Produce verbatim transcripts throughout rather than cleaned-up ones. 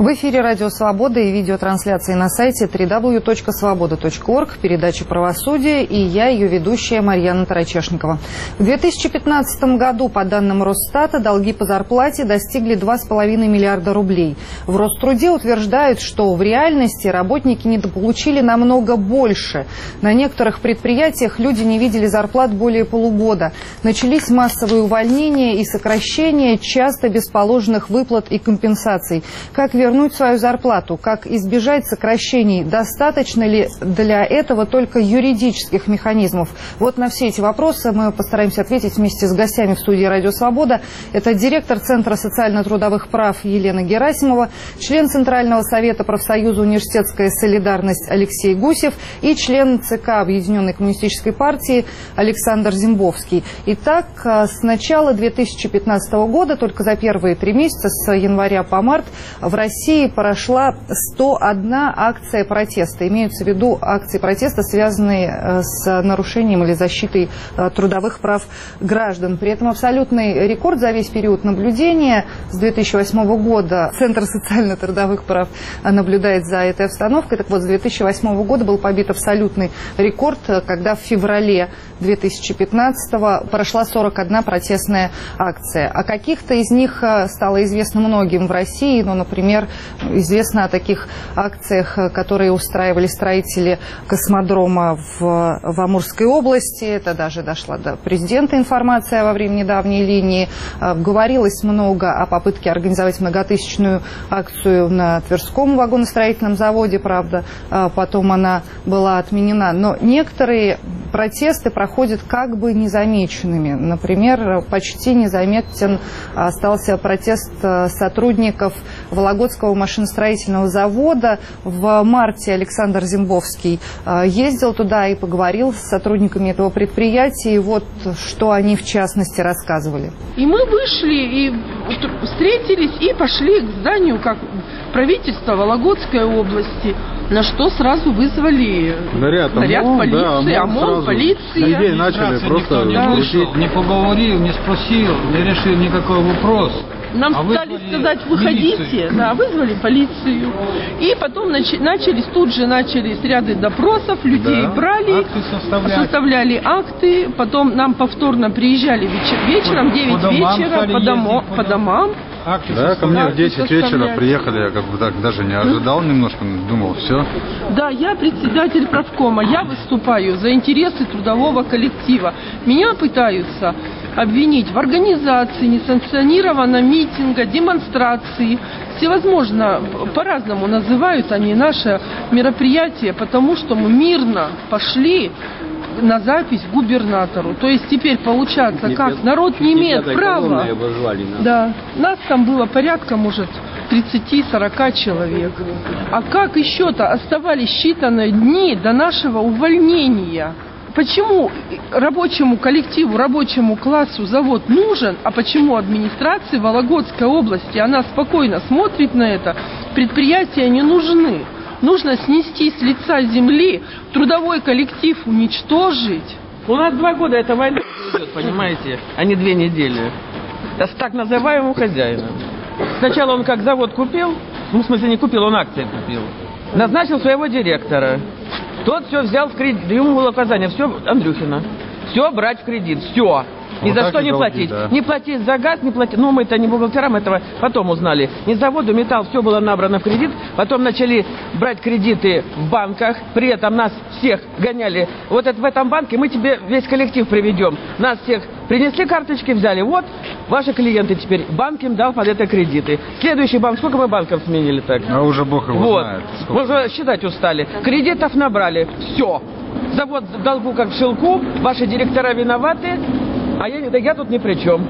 В эфире Радио Свобода и видеотрансляции на сайте дабл ю дабл ю дабл ю точка свобода точка орг, передача «Правосудие», и я, ее ведущая Марьяна Тарачешникова. В две тысячи пятнадцатом году, по данным Росстата, долги по зарплате достигли два с половиной миллиарда рублей. В Роструде утверждают, что в реальности работники недополучили намного больше. На некоторых предприятиях люди не видели зарплат более полугода. Начались массовые увольнения и сокращения, часто без положенных выплат и компенсаций. Как вернуть свою зарплату? Как избежать сокращений? Достаточно ли для этого только юридических механизмов? Вот на все эти вопросы мы постараемся ответить вместе с гостями в студии «Радио Свобода». Это директор Центра социально-трудовых прав Елена Герасимова, член Центрального совета профсоюза «Университетская солидарность» Алексей Гусев и член ЦК Объединенной коммунистической партии Александр Зимбовский. Итак, с начала две тысячи пятнадцатого года, только за первые три месяца, с января по март, в России прошла сто одна акция протеста. Имеются в виду акции протеста, связанные с нарушением или защитой трудовых прав граждан. При этом абсолютный рекорд за весь период наблюдения с две тысячи восьмого года Центр социально-трудовых прав наблюдает за этой обстановкой. Так вот, с две тысячи восьмого года был побит абсолютный рекорд, когда в феврале две тысячи пятнадцатого прошла сорок одна протестная акция. О каких-то из них стало известно многим в России. Ну, например, известно о таких акциях, которые устраивали строители космодрома в, в Амурской области. Это даже дошла до президента информация во время недавней линии. Говорилось много о попытке организовать многотысячную акцию на Тверском вагоностроительном заводе, правда, потом она была отменена. Но некоторые протесты проходят как бы незамеченными. Например, почти незаметен остался протест сотрудников Вологодского машиностроительного завода. В марте Александр Зимбовский ездил туда и поговорил с сотрудниками этого предприятия. И вот что они в частности рассказывали. И мы вышли, и встретились, и пошли к зданию как правительства Вологодской области, на что сразу вызвали наряд, наряд ОМОН, полиции, да, ОМОН, ОМОН полиции. Людей начали просто не, да. вышел, не поговорил, не спросил, не решил никакой вопрос. Нам а стали сказать, выходите, да, вызвали полицию. И потом нач начались, тут же начались ряды допросов, людей да, брали, составляли акты, потом нам повторно приезжали вечер, вечером, в девять вечера, по, домо, по домам. Акты да, ко мне в десять вечера приехали, я как бы так даже не ожидал немножко, думал, все. Да, я председатель правкома, я выступаю за интересы трудового коллектива. Меня пытаются обвинить в организации несанкционированного митинга, демонстрации. Всевозможно, по-разному называют они наше мероприятие, потому что мы мирно пошли на запись к губернатору. То есть теперь получается, не как без, народ не имеет права. Да. Нас там было порядка, может, тридцать-сорок человек. А как еще-то оставались считанные дни до нашего увольнения? Почему рабочему коллективу, рабочему классу завод нужен, а почему администрации Вологодской области, она спокойно смотрит на это, предприятия не нужны? Нужно снести с лица земли, трудовой коллектив уничтожить. У нас два года эта война идет, понимаете, а не две недели. С так называемым хозяином. Сначала он как завод купил, ну в смысле не купил, он акции купил. Назначил своего директора. Тот все взял в кредит, ему было указание, все, Андрюхина, все брать в кредит, все. Ни вот за что не долги, платить. Да. Не платить за газ, не платить. Ну, мы-то не бухгалтерам этого потом узнали. Ни заводу, металл, все было набрано в кредит. Потом начали брать кредиты в банках. При этом нас всех гоняли. Вот это в этом банке мы тебе весь коллектив приведем. Нас всех принесли карточки, взяли. Вот, ваши клиенты теперь. Банк им дал под это кредиты. Следующий банк, сколько мы банков сменили так? А уже бог его вот. знает. Мы уже считать устали. Кредитов набрали. Все. Завод в долгу как в шелку. Ваши директора виноваты. А я, да я тут ни при чем.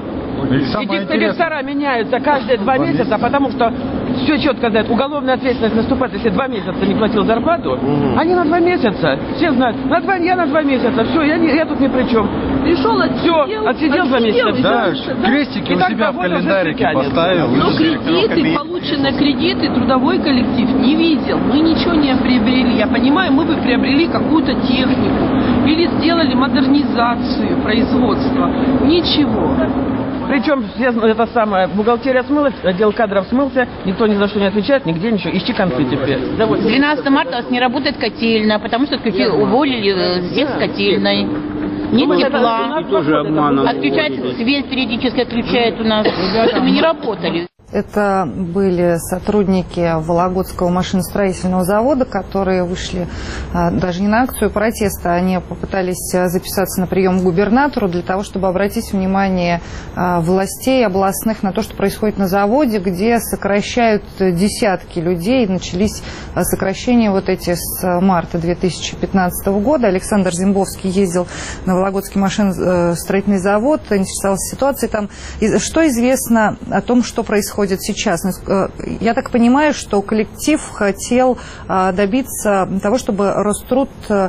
Эти директора меняются каждые два месяца, потому что все четко знают, уголовная ответственность наступает, если два месяца не платил зарплату, угу. Они на два месяца, все знают, на два, я на два месяца, все, я, не, я тут ни при чем. Пришел, отсидел, все, отсидел два месяца. Да, да, крестики у себя в календарике поставил. Но кредиты, полученные кредиты, трудовой коллектив не видел, мы ничего не приобрели. Я понимаю, мы бы приобрели какую-то технику или сделали модернизацию производства. Ничего. Причем все, это самое, бухгалтерия смылась, отдел кадров смылся, никто ни за что не отвечает, нигде ничего. Ищи концы теперь. двенадцатого марта у нас не работает котельная, потому что уволили всех с котельной. Нет ну, тепла. Отключается свет периодически, отключает у нас. Поэтому мы не работали. Это были сотрудники Вологодского машиностроительного завода, которые вышли а, даже не на акцию протеста, они попытались записаться на прием к губернатору для того, чтобы обратить внимание а, властей областных на то, что происходит на заводе, где сокращают десятки людей. Начались а, сокращения вот эти с марта две тысячи пятнадцатого года. Александр Зимбовский ездил на Вологодский машиностроительный завод, интересовался ситуацией там. И что известно о том, что происходит сейчас? Я так понимаю, что коллектив хотел добиться того, чтобы Роструд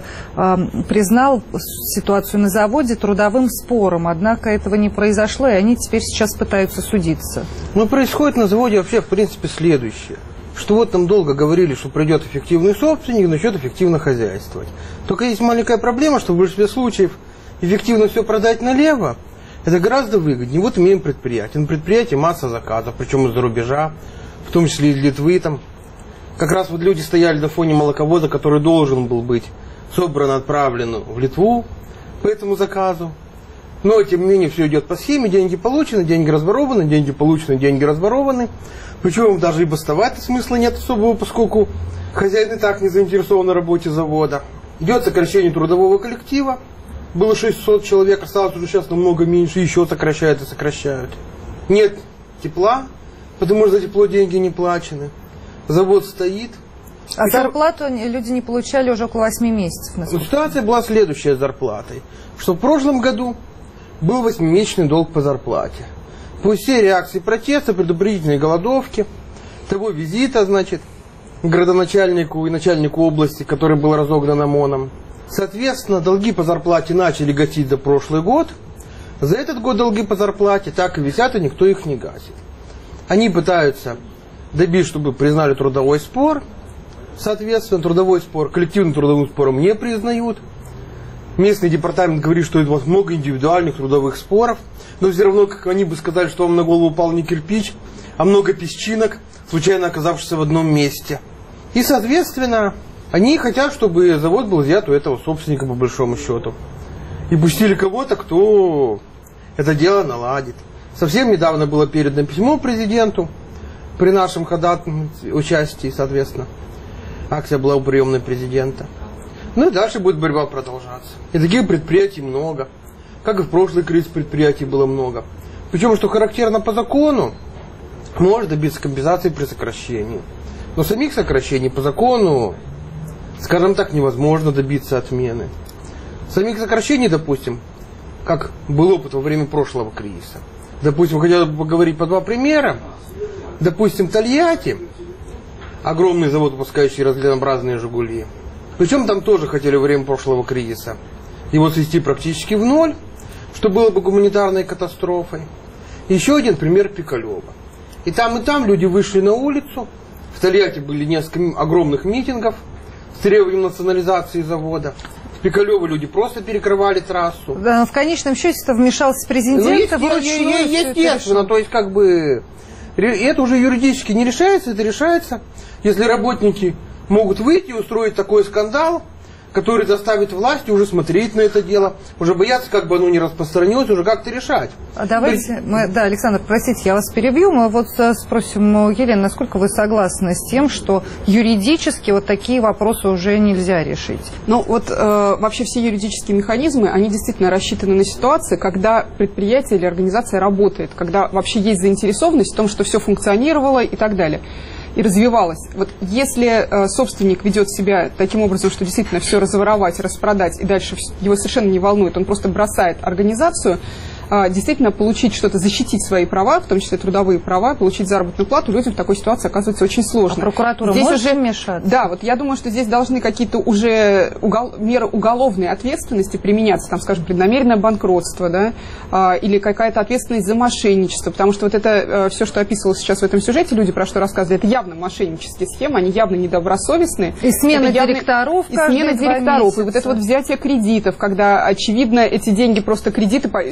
признал ситуацию на заводе трудовым спором, однако этого не произошло, и они теперь сейчас пытаются судиться. Ну, происходит на заводе вообще, в принципе, следующее. Что вот там долго говорили, что придет эффективный собственник, начнет эффективно хозяйствовать. Только есть маленькая проблема, что в большинстве случаев эффективно все продать налево, это гораздо выгоднее. Вот имеем предприятие. На предприятии масса заказов, причем из-за рубежа, в том числе из Литвы. Там. Как раз вот люди стояли на фоне молоковоза, который должен был быть собран, отправлен в Литву по этому заказу. Но, тем не менее, все идет по схеме. Деньги получены, деньги разворованы, деньги получены, деньги разворованы. Причем даже и бастовать смысла нет особого, поскольку хозяин и так не заинтересован в работе завода. Идет сокращение трудового коллектива. Было шестьсот человек, осталось уже сейчас намного меньше, еще сокращают и сокращают. Нет тепла, потому что за тепло деньги не плачены. Завод стоит. А Причем... зарплату люди не получали уже около восьми месяцев. Ну, ситуация была следующая с зарплатой. Что в прошлом году был восьмимесячный долг по зарплате. По всей реакции протеста, предупредительной голодовки, того визита, значит, к градоначальнику и начальнику области, который был разогнан ОМОНом. Соответственно, долги по зарплате начали гасить за прошлый год. За этот год долги по зарплате так и висят, и никто их не гасит. Они пытаются добиться, чтобы признали трудовой спор. Соответственно, трудовой спор, коллективным трудовым спором не признают. Местный департамент говорит, что у вас много индивидуальных трудовых споров. Но все равно, как они бы сказали, что вам на голову упал не кирпич, а много песчинок, случайно оказавшихся в одном месте. И, соответственно... Они хотят, чтобы завод был взят у этого собственника, по большому счету. И пустили кого-то, кто это дело наладит. Совсем недавно было передано письмо президенту при нашем ходатайственном участии, соответственно. Акция была у приемной президента. Ну и дальше будет борьба продолжаться. И таких предприятий много. Как и в прошлый кризис предприятий было много. Причем, что характерно по закону, может добиться компенсации при сокращении. Но самих сокращений по закону, скажем так, невозможно добиться отмены. Самих сокращений, допустим, как был опыт во время прошлого кризиса. Допустим, хотел бы поговорить по два примера. Допустим, Тольятти, огромный завод, выпускающий разнообразные «Жигули». Причем там тоже хотели во время прошлого кризиса его свести практически в ноль, что было бы гуманитарной катастрофой. Еще один пример Пикалева. И там, и там люди вышли на улицу. В Тольятти были несколько огромных митингов с требованием национализации завода. В Пикалево люди просто перекрывали трассу. Да, в конечном счете это вмешался президент. Ну, вручную, естественно, то есть как бы это уже юридически не решается, это решается, если работники могут выйти и устроить такой скандал, который заставит власти уже смотреть на это дело, уже бояться, как бы оно не распространилось, уже как-то решать. А давайте, мы, да, Александр, простите, я вас перебью, мы вот спросим Елену, насколько вы согласны с тем, что юридически вот такие вопросы уже нельзя решить? Ну вот э, вообще все юридические механизмы, они действительно рассчитаны на ситуации, когда предприятие или организация работает, когда вообще есть заинтересованность в том, что все функционировало и так далее. И развивалась. Вот если э, собственник ведет себя таким образом, что действительно все разворовать, распродать, и дальше его совершенно не волнует, он просто бросает организацию, э, действительно получить что-то, защитить свои права, в том числе трудовые права, получить заработную плату, людям в такой ситуации оказывается очень сложно. А прокуратура здесь может уже вмешаться? Да, вот я думаю, что здесь должны какие-то уже угол, меры уголовной ответственности применяться, там, скажем, преднамеренное банкротство, да, э, или какая-то ответственность за мошенничество, потому что вот это э, все, что описывалось сейчас в этом сюжете, люди про что рассказывали, это явно мошеннические схемы, они явно недобросовестные. И смена явно... директоров. И смена директоров. И вот это вот взятие кредитов, когда, очевидно, эти деньги просто кредиты, судя по всему,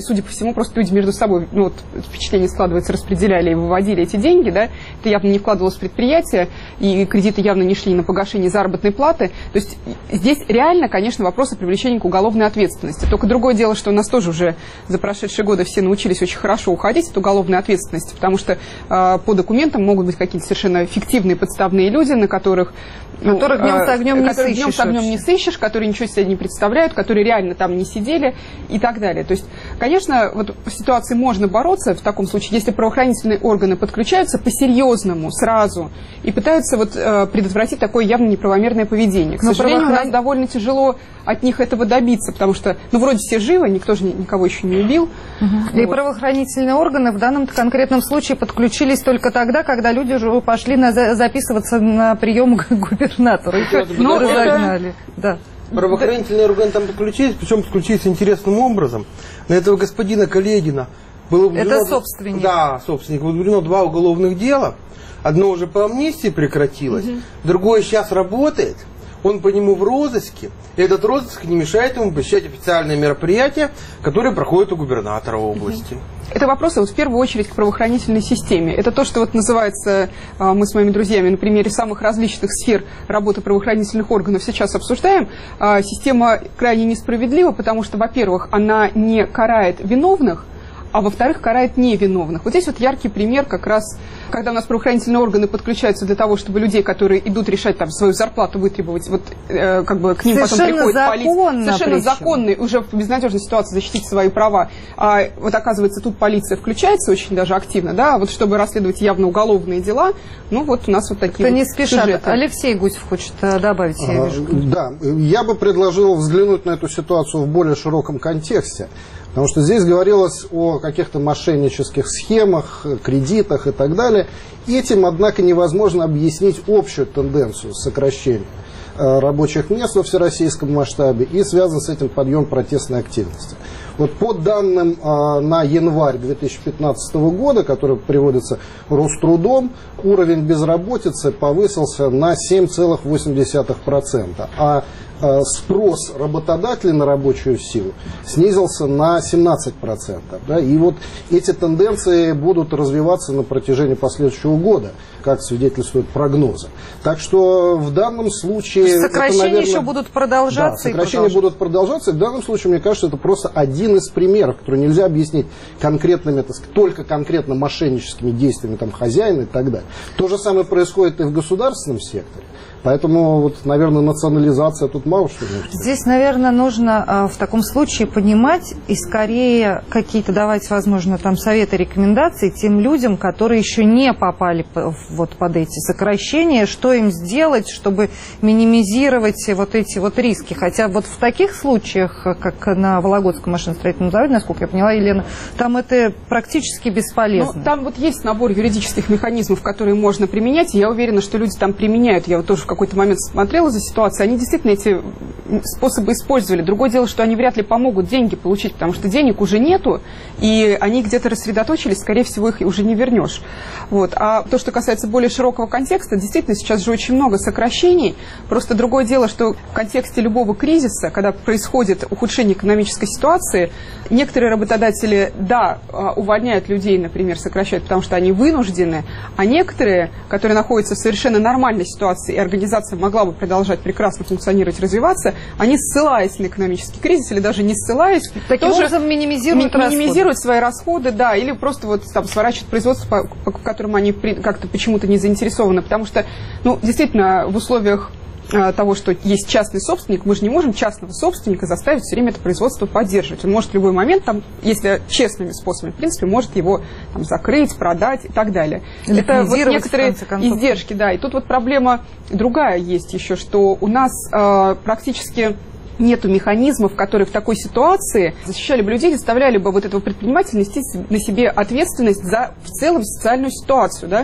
почему просто люди между собой, ну, вот, впечатление складывается, распределяли и выводили эти деньги, да, это явно не вкладывалось в предприятие, и кредиты явно не шли на погашение заработной платы. То есть здесь реально, конечно, вопрос о привлечении к уголовной ответственности. Только другое дело, что у нас тоже уже за прошедшие годы все научились очень хорошо уходить от уголовной ответственности, потому что э, по документам могут быть какие-то совершенно фиктивные подставные люди, на которых... Которых днем с огнем не сыщешь. Днем с огнем не сыщешь, которые ничего себе не представляют, которые реально там не сидели и так далее. То есть, конечно, вот в ситуации можно бороться в таком случае, если правоохранительные органы подключаются по-серьезному сразу и пытаются вот, э, предотвратить такое явно неправомерное поведение. К Но сожалению, правоохран... у нас довольно тяжело от них этого добиться, потому что, ну, вроде все живы, никто же никого еще не убил. Угу. И вот. Правоохранительные органы в данном конкретном случае подключились только тогда, когда люди уже пошли на, записываться на прием к губернатору. Ну, разогнали. Да. Правоохранительные органы там подключились, причем подключились интересным образом. На этого господина Коледина было... Это собственник. Да, собственник. Возбуждено два уголовных дела. Одно уже по амнистии прекратилось, угу. другое сейчас работает. Он по нему в розыске, и этот розыск не мешает ему посещать официальные мероприятия, которые проходят у губернатора области. Это вопросы вот, в первую очередь к правоохранительной системе. Это то, что вот называется, мы с моими друзьями на примере самых различных сфер работы правоохранительных органов сейчас обсуждаем. Система крайне несправедлива, потому что, во-первых, она не карает виновных, а во-вторых, карает невиновных. Вот здесь вот яркий пример как раз, когда у нас правоохранительные органы подключаются для того, чтобы людей, которые идут решать там свою зарплату вытребовать, вот э, как бы к ним совершенно потом приходит полиция. Совершенно причем. законно, уже в безнадежной ситуации защитить свои права. А вот оказывается, тут полиция включается очень даже активно, да, вот чтобы расследовать явно уголовные дела, ну вот у нас вот такие вот не спешат. Сюжеты. Алексей Гусев хочет добавить, я вижу. Да, я бы предложил взглянуть на эту ситуацию в более широком контексте. Потому что здесь говорилось о каких-то мошеннических схемах, кредитах и так далее. Этим, однако, невозможно объяснить общую тенденцию сокращения рабочих мест во всероссийском масштабе и связан с этим подъем протестной активности. Вот по данным э, на январь две тысячи пятнадцатого года, которые приводятся Рострудом, уровень безработицы повысился на семь целых восемь десятых процента, а э, спрос работодателей на рабочую силу снизился на семнадцать процентов. Да? И вот эти тенденции будут развиваться на протяжении последующего года, как свидетельствуют прогнозы. Так что в данном случае... Сокращения это, наверное, еще будут продолжаться. Да, сокращения и будут продолжаться. И в данном случае, мне кажется, это просто один из примеров, который нельзя объяснить конкретными, так сказать, только конкретно мошенническими действиями там, хозяина и так далее. То же самое происходит и в государственном секторе. Поэтому, вот, наверное, национализация тут мало что нужно. Здесь, наверное, нужно в таком случае понимать и скорее какие-то давать, возможно, там советы, рекомендации тем людям, которые еще не попали вот под эти сокращения, что им сделать, чтобы минимизировать вот эти вот риски. Хотя вот в таких случаях, как на Вологодском машиностроительном заводе, насколько я поняла, Елена, там это практически бесполезно. Ну, там вот есть набор юридических механизмов, которые можно применять, и я уверена, что люди там применяют. Я вот тоже в какой-то момент смотрела за ситуацией, они действительно эти способы использовали. Другое дело, что они вряд ли помогут деньги получить, потому что денег уже нету, и они где-то рассредоточились, скорее всего, их уже не вернешь. Вот. А то, что касается более широкого контекста, действительно, сейчас же очень много сокращений. Просто другое дело, что в контексте любого кризиса, когда происходит ухудшение экономической ситуации, некоторые работодатели, да, увольняют людей, например, сокращают, потому что они вынуждены, а некоторые, которые находятся в совершенно нормальной ситуации, и организация могла бы продолжать прекрасно функционировать, развиваться, они, ссылаясь на экономический кризис, или даже не ссылаясь, таким тоже образом минимизируют, ми- минимизируют свои расходы, да, или просто вот там сворачивают производство, по, по которому они при, как-то почему-то не заинтересованы, потому что, ну, действительно, в условиях того, что есть частный собственник, мы же не можем частного собственника заставить все время это производство поддерживать. Он может в любой момент, там, если честными способами, в принципе, может его там, закрыть, продать и так далее. Это вот некоторые издержки, да. И тут вот проблема другая есть еще, что у нас э, практически нету механизмов, которые в такой ситуации защищали бы людей, заставляли бы вот этого предпринимателя нести на себе ответственность за в целом социальную ситуацию, да,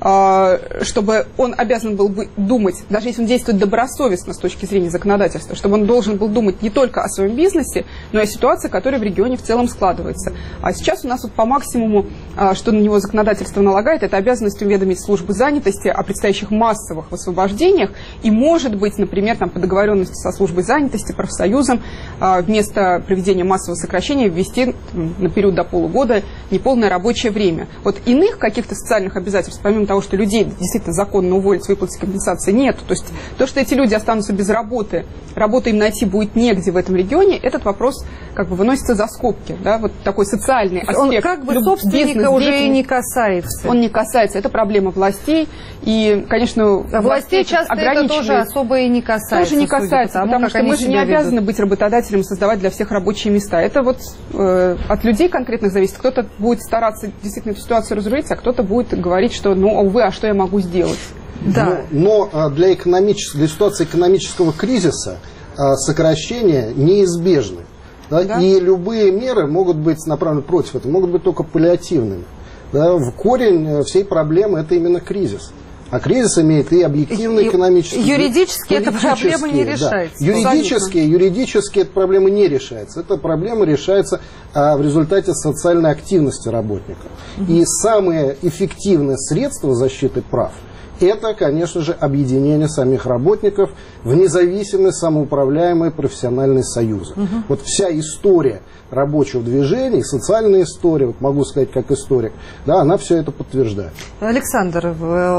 чтобы он обязан был бы думать, даже если он действует добросовестно с точки зрения законодательства, чтобы он должен был думать не только о своем бизнесе, но и о ситуации, которая в регионе в целом складывается. А сейчас у нас вот по максимуму, что на него законодательство налагает, это обязанность уведомить службы занятости о предстоящих массовых высвобождениях и, может быть, например, там, по договоренности со службой занятости профсоюзам вместо проведения массового сокращения ввести на период до полугода неполное рабочее время. Вот иных каких-то социальных обязательств, помимо того, что людей действительно законно уволить с выплаты компенсации, нет. То есть то, что эти люди останутся без работы, работы им найти будет негде в этом регионе, этот вопрос как бы выносится за скобки. Да? Вот такой социальный аспект. Он как бы собственника уже и не касается. Он не касается. Это проблема властей. И, конечно, а властей часто это тоже особо и не касается. Тоже не касается, потому, потому что мы же не обязаны ведут. быть работодателем, создавать для всех рабочие места. Это вот э, от людей конкретных зависит. Кто-то будет стараться действительно эту ситуацию разрулить, а кто-то будет говорить, что ну, увы, а что я могу сделать? Да. Но, но для, экономической, для ситуации экономического кризиса сокращения неизбежны. Да? Да. И любые меры могут быть направлены против этого, могут быть только паллиативными. Да? В корень всей проблемы это именно кризис. А кризис имеет и объективные экономические... Юридически эта проблема не решается. Да. Юридически, юридически эта проблема не решается. Эта проблема решается а, в результате социальной активности работников. Угу. И самые эффективные средства защиты прав – это, конечно же, объединение самих работников в независимые, самоуправляемые профессиональные союзы. Угу. Вот вся история рабочего движения, социальная история, вот могу сказать как историк, да, она все это подтверждает. Александр,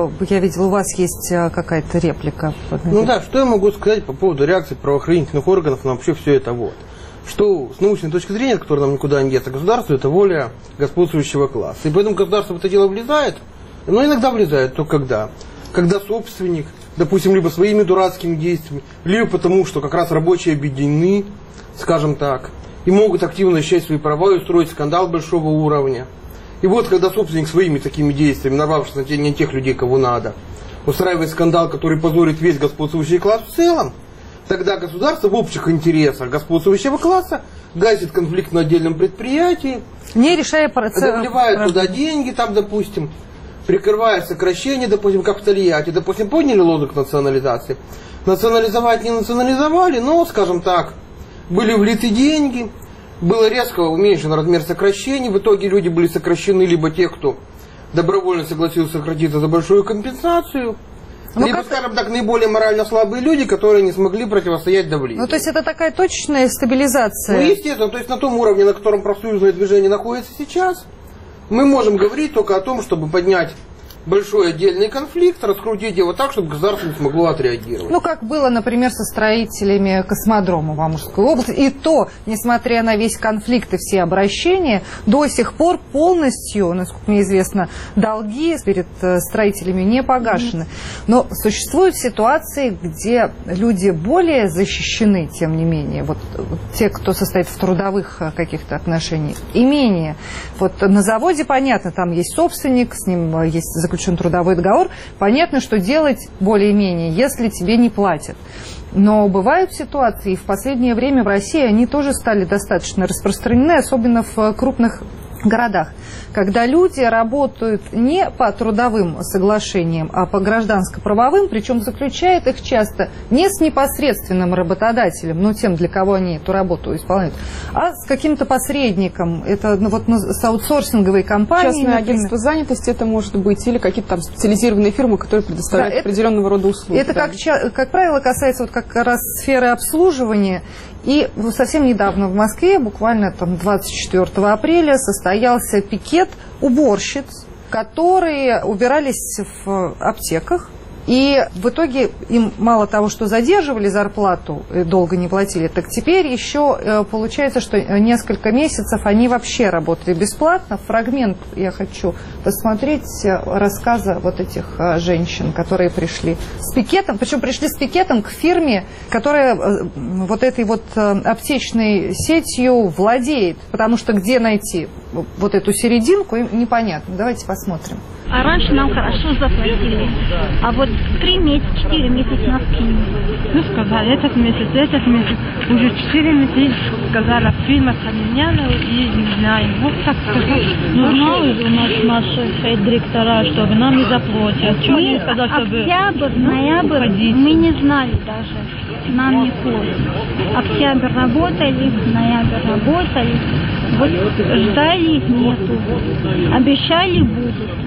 я видел, у вас есть какая-то реплика. Ну да, что я могу сказать по поводу реакции правоохранительных органов на вообще все это вот. Что с научной точки зрения, от которой нам никуда не деться, государство – это воля господствующего класса. И поэтому государство в это дело влезает, но иногда влезает, то когда? Когда собственник, допустим, либо своими дурацкими действиями, либо потому, что как раз рабочие объединены, скажем так, и могут активно защищать свои права и устроить скандал большого уровня. И вот, когда собственник своими такими действиями, нарвавшись на не тех людей, кого надо, устраивает скандал, который позорит весь господствующий класс в целом, тогда государство в общих интересах господствующего класса гасит конфликт на отдельном предприятии, не решая процесс, вливает туда деньги, там, допустим, прикрывая сокращение, допустим, как в Тольятти, допустим, подняли лозунг национализации. Национализовать не национализовали, но, скажем так, были влиты деньги, было резко уменьшен размер сокращений, в итоге люди были сокращены либо те, кто добровольно согласился сократиться за большую компенсацию, ну, либо, как... скажем так, наиболее морально слабые люди, которые не смогли противостоять давлению. Ну, то есть это такая точечная стабилизация? Ну, естественно, то есть на том уровне, на котором профсоюзное движение находится сейчас, мы можем говорить только о том, чтобы поднять большой отдельный конфликт, раскрутить его так, чтобы государство не смогло отреагировать. Ну, как было, например, со строителями космодрома в Амурской области. И то, несмотря на весь конфликт и все обращения, до сих пор полностью, насколько мне известно, долги перед строителями не погашены. Но существуют ситуации, где люди более защищены, тем не менее, вот, вот те, кто состоит в трудовых каких-то отношениях, и менее. Вот на заводе, понятно, там есть собственник, с ним есть заключение трудовой договор, понятно, что делать более-менее, если тебе не платят. Но бывают ситуации, и в последнее время в России они тоже стали достаточно распространены, особенно в крупных городах, когда люди работают не по трудовым соглашениям, а по гражданско-правовым, причем заключают их часто не с непосредственным работодателем, ну, тем, для кого они эту работу исполняют, а с каким-то посредником. Это ну, вот с аутсорсинговой компанией. Частное агентство занятости это может быть, или какие-то там специализированные фирмы, которые предоставляют да, определенного это, рода услуги. Это, да. как, как правило, касается вот как раз сферы обслуживания. И совсем недавно в Москве, буквально там двадцать четвёртого апреля, состоялся пикет уборщиц, которые убирались в аптеках. И в итоге им мало того, что задерживали зарплату, долго не платили, так теперь еще получается, что несколько месяцев они вообще работали бесплатно. Фрагмент я хочу посмотреть рассказа вот этих женщин, которые пришли с пикетом, причем пришли с пикетом к фирме, которая вот этой вот аптечной сетью владеет, потому что где найти вот эту серединку, им непонятно. Давайте посмотрим. А раньше нам хорошо заплатили, а вот три месяца, четыре месяца нас кинули. Ну, сказали, этот месяц, этот месяц. Уже четыре месяца, сказала, фирма поменяла и не знаем. Вот так сказали. Ну, знают у нас наши директора, чтобы нам не заплатят. Чего не сказали, чтобы октябрь, ноябрь, уходить. Мы не знали даже. Нам не платят. Октябрь работали, ноябрь работали. Вот ждали их нету. Обещали будут.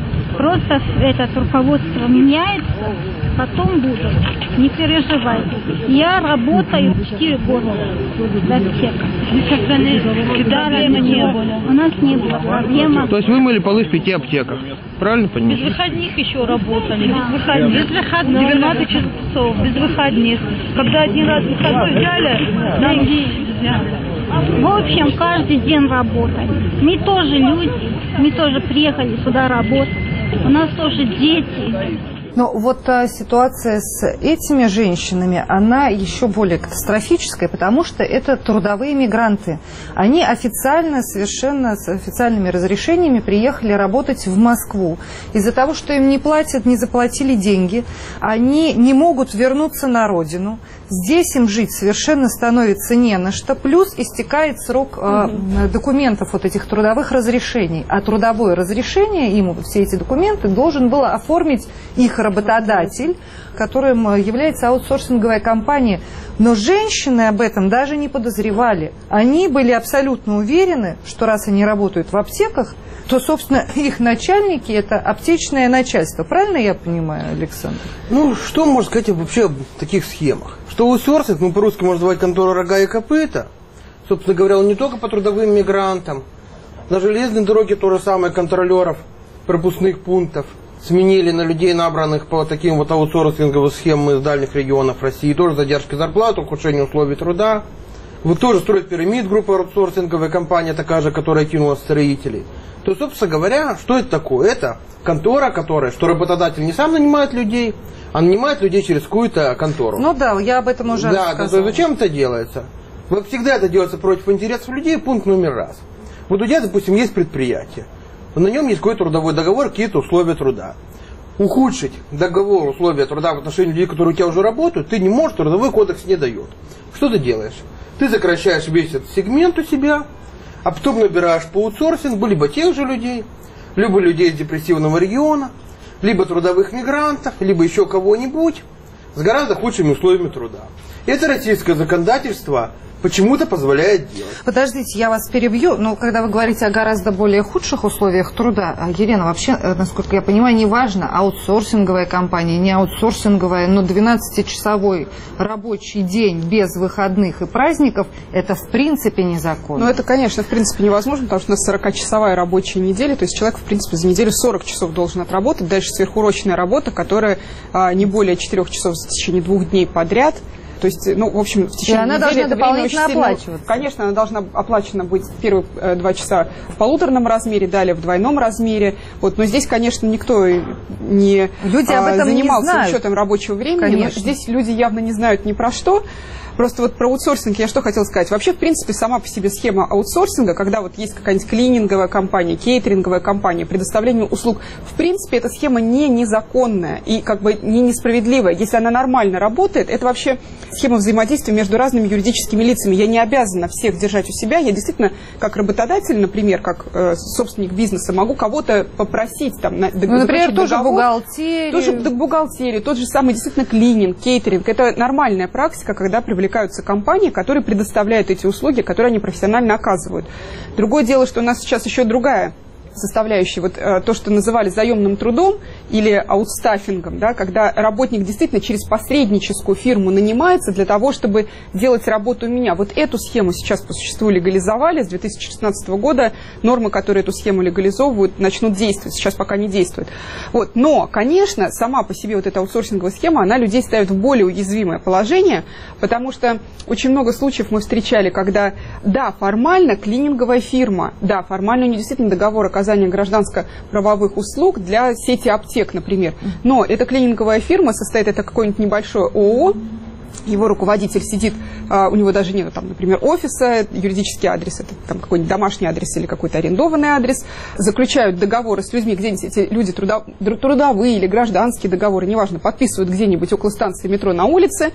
Просто это руководство меняется, потом будут. Не переживайте. Я работаю четыре года в аптеках. Никогда не, Проблем не было. У нас не было проблем. То есть вы мыли полы в пяти аптеках, правильно понимаю? Без выходных еще работали, Да. без выходных, без выходных, девяносто часов, без выходных. Когда один раз выходной взяли, деньги взяли. В общем, каждый день работаем. Мы тоже люди, мы тоже приехали сюда работать. У нас тоже дети. Но вот а, ситуация с этими женщинами, она еще более катастрофическая, потому что это трудовые мигранты. Они официально, совершенно с официальными разрешениями приехали работать в Москву. Из-за того, что им не платят, не заплатили деньги, они не могут вернуться на родину. Здесь им жить совершенно становится не на что. Плюс истекает срок э, документов вот этих трудовых разрешений. А трудовое разрешение, им вот все эти документы, должен был оформить их работодатель, которым является аутсорсинговая компания. Но женщины об этом даже не подозревали. Они были абсолютно уверены, что раз они работают в аптеках, то, собственно, их начальники – это аптечное начальство. Правильно я понимаю, Александр? Ну, что можно сказать вообще об таких схемах? Что аутсорсинг, ну, по-русски можно называть контора рога и копыта. Собственно говоря, он не только по трудовым мигрантам. На железной дороге то же самое, контролеров пропускных пунктов сменили на людей, набранных по таким вот аутсорсинговым схемам из дальних регионов России. Тоже задержки зарплат, ухудшение условий труда. Вот тоже строит пирамид группа аутсорсинговая компания, такая же, которая кинула строителей. То, собственно говоря, что это такое? Это контора, которая, что работодатель не сам нанимает людей, а нанимает людей через какую-то контору. Ну да, я об этом уже да, рассказала. Да, то зачем это делается? Вот всегда это делается против интересов людей, пункт номер раз. Вот у тебя, допустим, есть предприятие. На нем есть какой-то трудовой договор, какие-то условия труда. Ухудшить договор, условия труда в отношении людей, которые у тебя уже работают, ты не можешь, трудовой кодекс не дает. Что ты делаешь? Ты сокращаешь весь этот сегмент у себя, а потом набираешь по аутсорсингу либо тех же людей, либо людей из депрессивного региона, либо трудовых мигрантов, либо еще кого-нибудь с гораздо худшими условиями труда. Это российское законодательство почему-то позволяет делать. Подождите, я вас перебью, но когда вы говорите о гораздо более худших условиях труда, Елена, вообще, насколько я понимаю, не важно, аутсорсинговая компания, не аутсорсинговая, но двенадцатичасовой рабочий день без выходных и праздников, это в принципе незаконно. Ну, это, конечно, в принципе невозможно, потому что у нас сорокачасовая рабочая неделя, то есть человек, в принципе, за неделю сорок часов должен отработать, дальше сверхурочная работа, которая а, не более четырех часов в течение двух дней подряд. То есть, ну, в общем, в течение и она недели должна дополнительно оплачиваться. Сильно, конечно, она должна оплачена быть первые э, два часа в полуторном размере, далее в двойном размере. Вот, но здесь, конечно, никто не люди об этом занимался не знают. учетом рабочего времени. Конечно. Но здесь люди явно не знают ни про что. Просто вот про аутсорсинг я что хотела сказать. Вообще, в принципе, сама по себе схема аутсорсинга, когда вот есть какая-нибудь клининговая компания, кейтеринговая компания, предоставление услуг, в принципе, эта схема не незаконная и как бы не несправедливая. Если она нормально работает, это вообще схема взаимодействия между разными юридическими лицами. Я не обязана всех держать у себя. Я действительно, как работодатель, например, как э, собственник бизнеса, могу кого-то попросить там, на, ну, например, тоже договор, бухгалтерию. Тоже бухгалтерию, тот же самый действительно клининг, кейтеринг. Это нормальная практика, когда привлекаются компании, которые предоставляют эти услуги, которые они профессионально оказывают. Другое дело, что у нас сейчас еще другая составляющая, вот э, то, что называли заемным трудом или аутстаффингом, да, когда работник действительно через посредническую фирму нанимается для того, чтобы делать работу у меня. Вот эту схему сейчас по существу легализовали. С две тысячи шестнадцатого года нормы, которые эту схему легализовывают, начнут действовать. Сейчас пока не действуют. Вот. Но, конечно, сама по себе вот эта аутсорсинговая схема, она людей ставит в более уязвимое положение, потому что очень много случаев мы встречали, когда, да, формально клининговая фирма, да, формально у нее действительно договор оказания гражданско-правовых услуг для сети аптек, например. Но эта клининговая фирма состоит, это какое-нибудь небольшое ООО, его руководитель сидит, а, у него даже нет, там, например, офиса, юридический адрес, это там какой-нибудь домашний адрес или какой-то арендованный адрес, заключают договоры с людьми, где-нибудь эти люди трудо, трудовые или гражданские договоры, неважно, подписывают где-нибудь около станции метро на улице,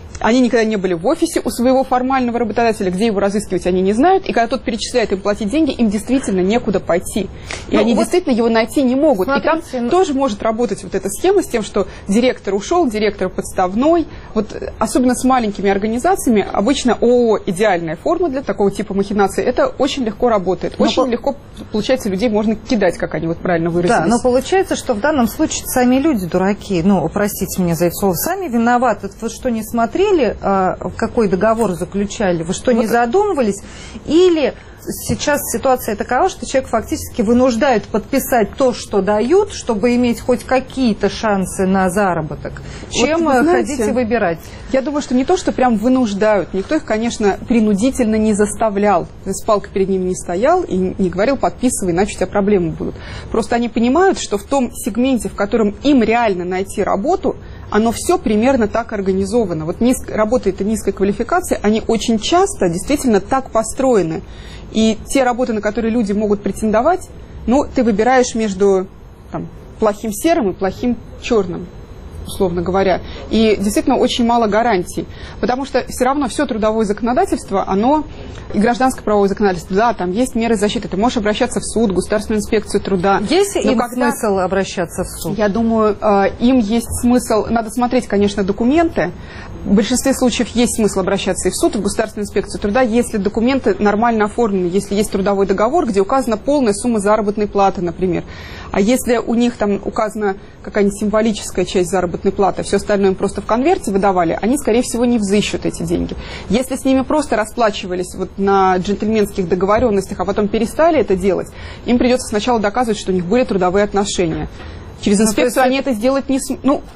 Они никогда не были в офисе у своего формального работодателя, где его разыскивать они не знают, и когда тот перечисляет им платить деньги, им действительно некуда пойти. И ну, они вот действительно его найти не могут. Смотрите, и там ну... тоже может работать вот эта схема с тем, что директор ушел, директор подставной. Вот особенно с маленькими организациями обычно ООО идеальная форма для такого типа махинации. Это очень легко работает. Очень но... легко, получается, людей можно кидать, как они вот правильно выразились. Да, но получается, что в данном случае сами люди дураки. Ну, простите меня за это слово, сами виноваты. Вы что, не смотрели? Какой договор заключали, вы что, не задумывались? Или сейчас ситуация такова, что человек фактически вынуждает подписать то, что дают, чтобы иметь хоть какие-то шансы на заработок? Чем вот, знаете, хотите выбирать? Я думаю, что не то, что прям вынуждают. Никто их, конечно, принудительно не заставлял. С палкой перед ними не стоял и не говорил: подписывай, иначе у тебя проблемы будут. Просто они понимают, что в том сегменте, в котором им реально найти работу, оно все примерно так организовано. Вот низк, работает и низкая квалификация, они очень часто действительно так построены. И те работы, на которые люди могут претендовать, ну, ты выбираешь между там, плохим серым и плохим черным, условно говоря. И действительно очень мало гарантий. Потому что все равно все трудовое законодательство, оно, и гражданское правовое законодательство, да, там есть меры защиты. Ты можешь обращаться в суд, Государственную инспекцию труда. Есть им когда... смысл обращаться в суд? Я думаю, им есть смысл, надо смотреть, конечно, документы. В большинстве случаев есть смысл обращаться и в суд, и в Государственную инспекцию труда, если документы нормально оформлены, если есть трудовой договор, где указана полная сумма заработной платы, например. А если у них там указана какая-нибудь символическая часть заработной платы, все остальное им просто в конверте выдавали, они, скорее всего, не взыщут эти деньги. Если с ними просто расплачивались вот на джентльменских договоренностях, а потом перестали это делать, им придется сначала доказывать, что у них были трудовые отношения. Через инспекцию они это сделать не смогут. Ну,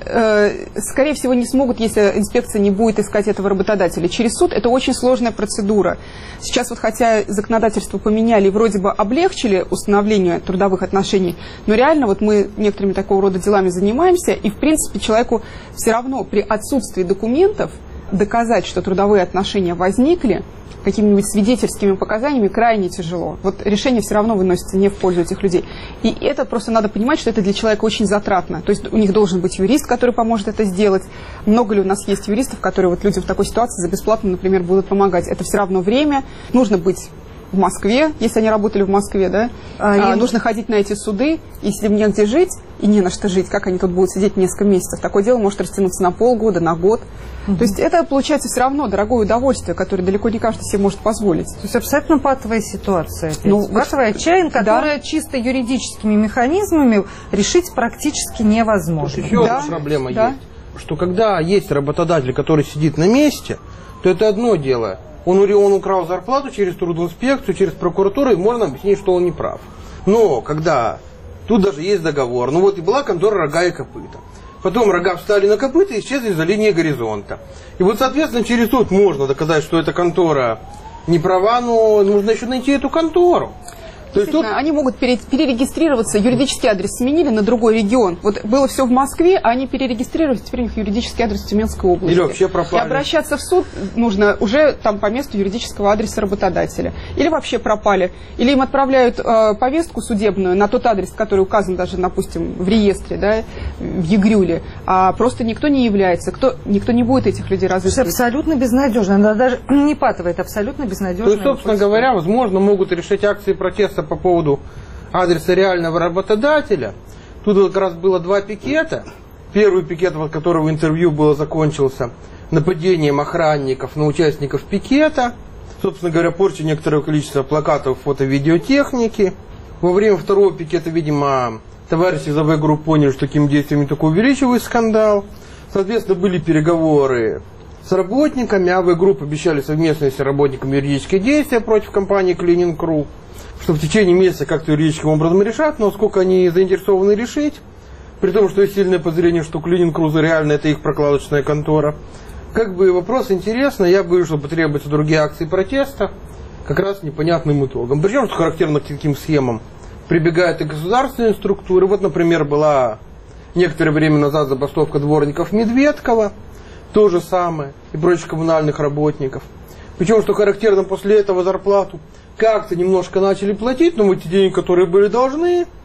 скорее всего, не смогут, если инспекция не будет искать этого работодателя. Через суд это очень сложная процедура. Сейчас вот хотя законодательство поменяли и вроде бы облегчили установление трудовых отношений, но реально вот мы некоторыми такого рода делами занимаемся, и в принципе человеку все равно при отсутствии документов доказать, что трудовые отношения возникли, какими-нибудь свидетельскими показаниями крайне тяжело. Вот решение все равно выносится не в пользу этих людей. И это просто надо понимать, что это для человека очень затратно. То есть у них должен быть юрист, который поможет это сделать. Много ли у нас есть юристов, которые вот людям в такой ситуации за бесплатно, например, будут помогать? Это все равно время. Нужно быть в Москве, если они работали в Москве, да, а, а, нужно ходить на эти суды, если им негде жить и не на что жить, как они тут будут сидеть несколько месяцев, такое дело может растянуться на полгода, на год. Угу. То есть это получается все равно дорогое удовольствие, которое далеко не каждый себе может позволить. То есть абсолютно патовая ситуация. Ну, патовая вот, отчаян, которая да. чисто юридическими механизмами решить практически невозможно. Еще да, одна проблема да. есть, что когда есть работодатель, который сидит на месте, то это одно дело. Он, он украл зарплату через трудоинспекцию, через прокуратуру, и можно объяснить, что он не прав. Но когда тут даже есть договор, ну вот и была контора «Рога и копыта». Потом рога встали на копыта и исчезли за линией горизонта. И вот, соответственно, через суд можно доказать, что эта контора не права, но нужно еще найти эту контору. То есть тут... Они могут пере перерегистрироваться, юридический адрес сменили на другой регион. Вот было все в Москве, а они перерегистрировались, теперь у них юридический адрес в Тюменской области. Или вообще пропали. И обращаться в суд нужно уже там по месту юридического адреса работодателя. Или вообще пропали. Или им отправляют э, повестку судебную на тот адрес, который указан даже, допустим, в реестре, да, в ЕГРЮЛе, а просто никто не является, кто, никто не будет этих людей разыскивать. Абсолютно безнадежно. Она даже не патовая, это абсолютно безнадежно. То есть, собственно говоря, возможно, могут решить акции протеста по поводу адреса реального работодателя. Тут вот как раз было два пикета. Первый пикет, вот, которого интервью было, закончился нападением охранников на участников пикета. Собственно говоря, порча некоторого количества плакатов, фото, видеотехники. Во время второго пикета, видимо, товарищи из АВ-групп поняли, что такими действиями только увеличивает скандал. Соответственно, были переговоры с работниками. АВ-групп обещали совместно с работниками юридические действия против компании Клининг.ру, что в течение месяца как-то юридическим образом решат, но сколько они заинтересованы решить, при том, что есть сильное подозрение, что Клининг.ру реально это их прокладочная контора. Как бы вопрос интересный, я боюсь, что потребуются другие акции протеста, как раз с непонятным итогом. Причем, что характерно к таким схемам, прибегают и государственные структуры. Вот, например, была некоторое время назад забастовка дворников Медведкова, то же самое, и прочих коммунальных работников. Причем, что характерно, после этого зарплату как-то немножко начали платить, но вот те деньги, которые были должны,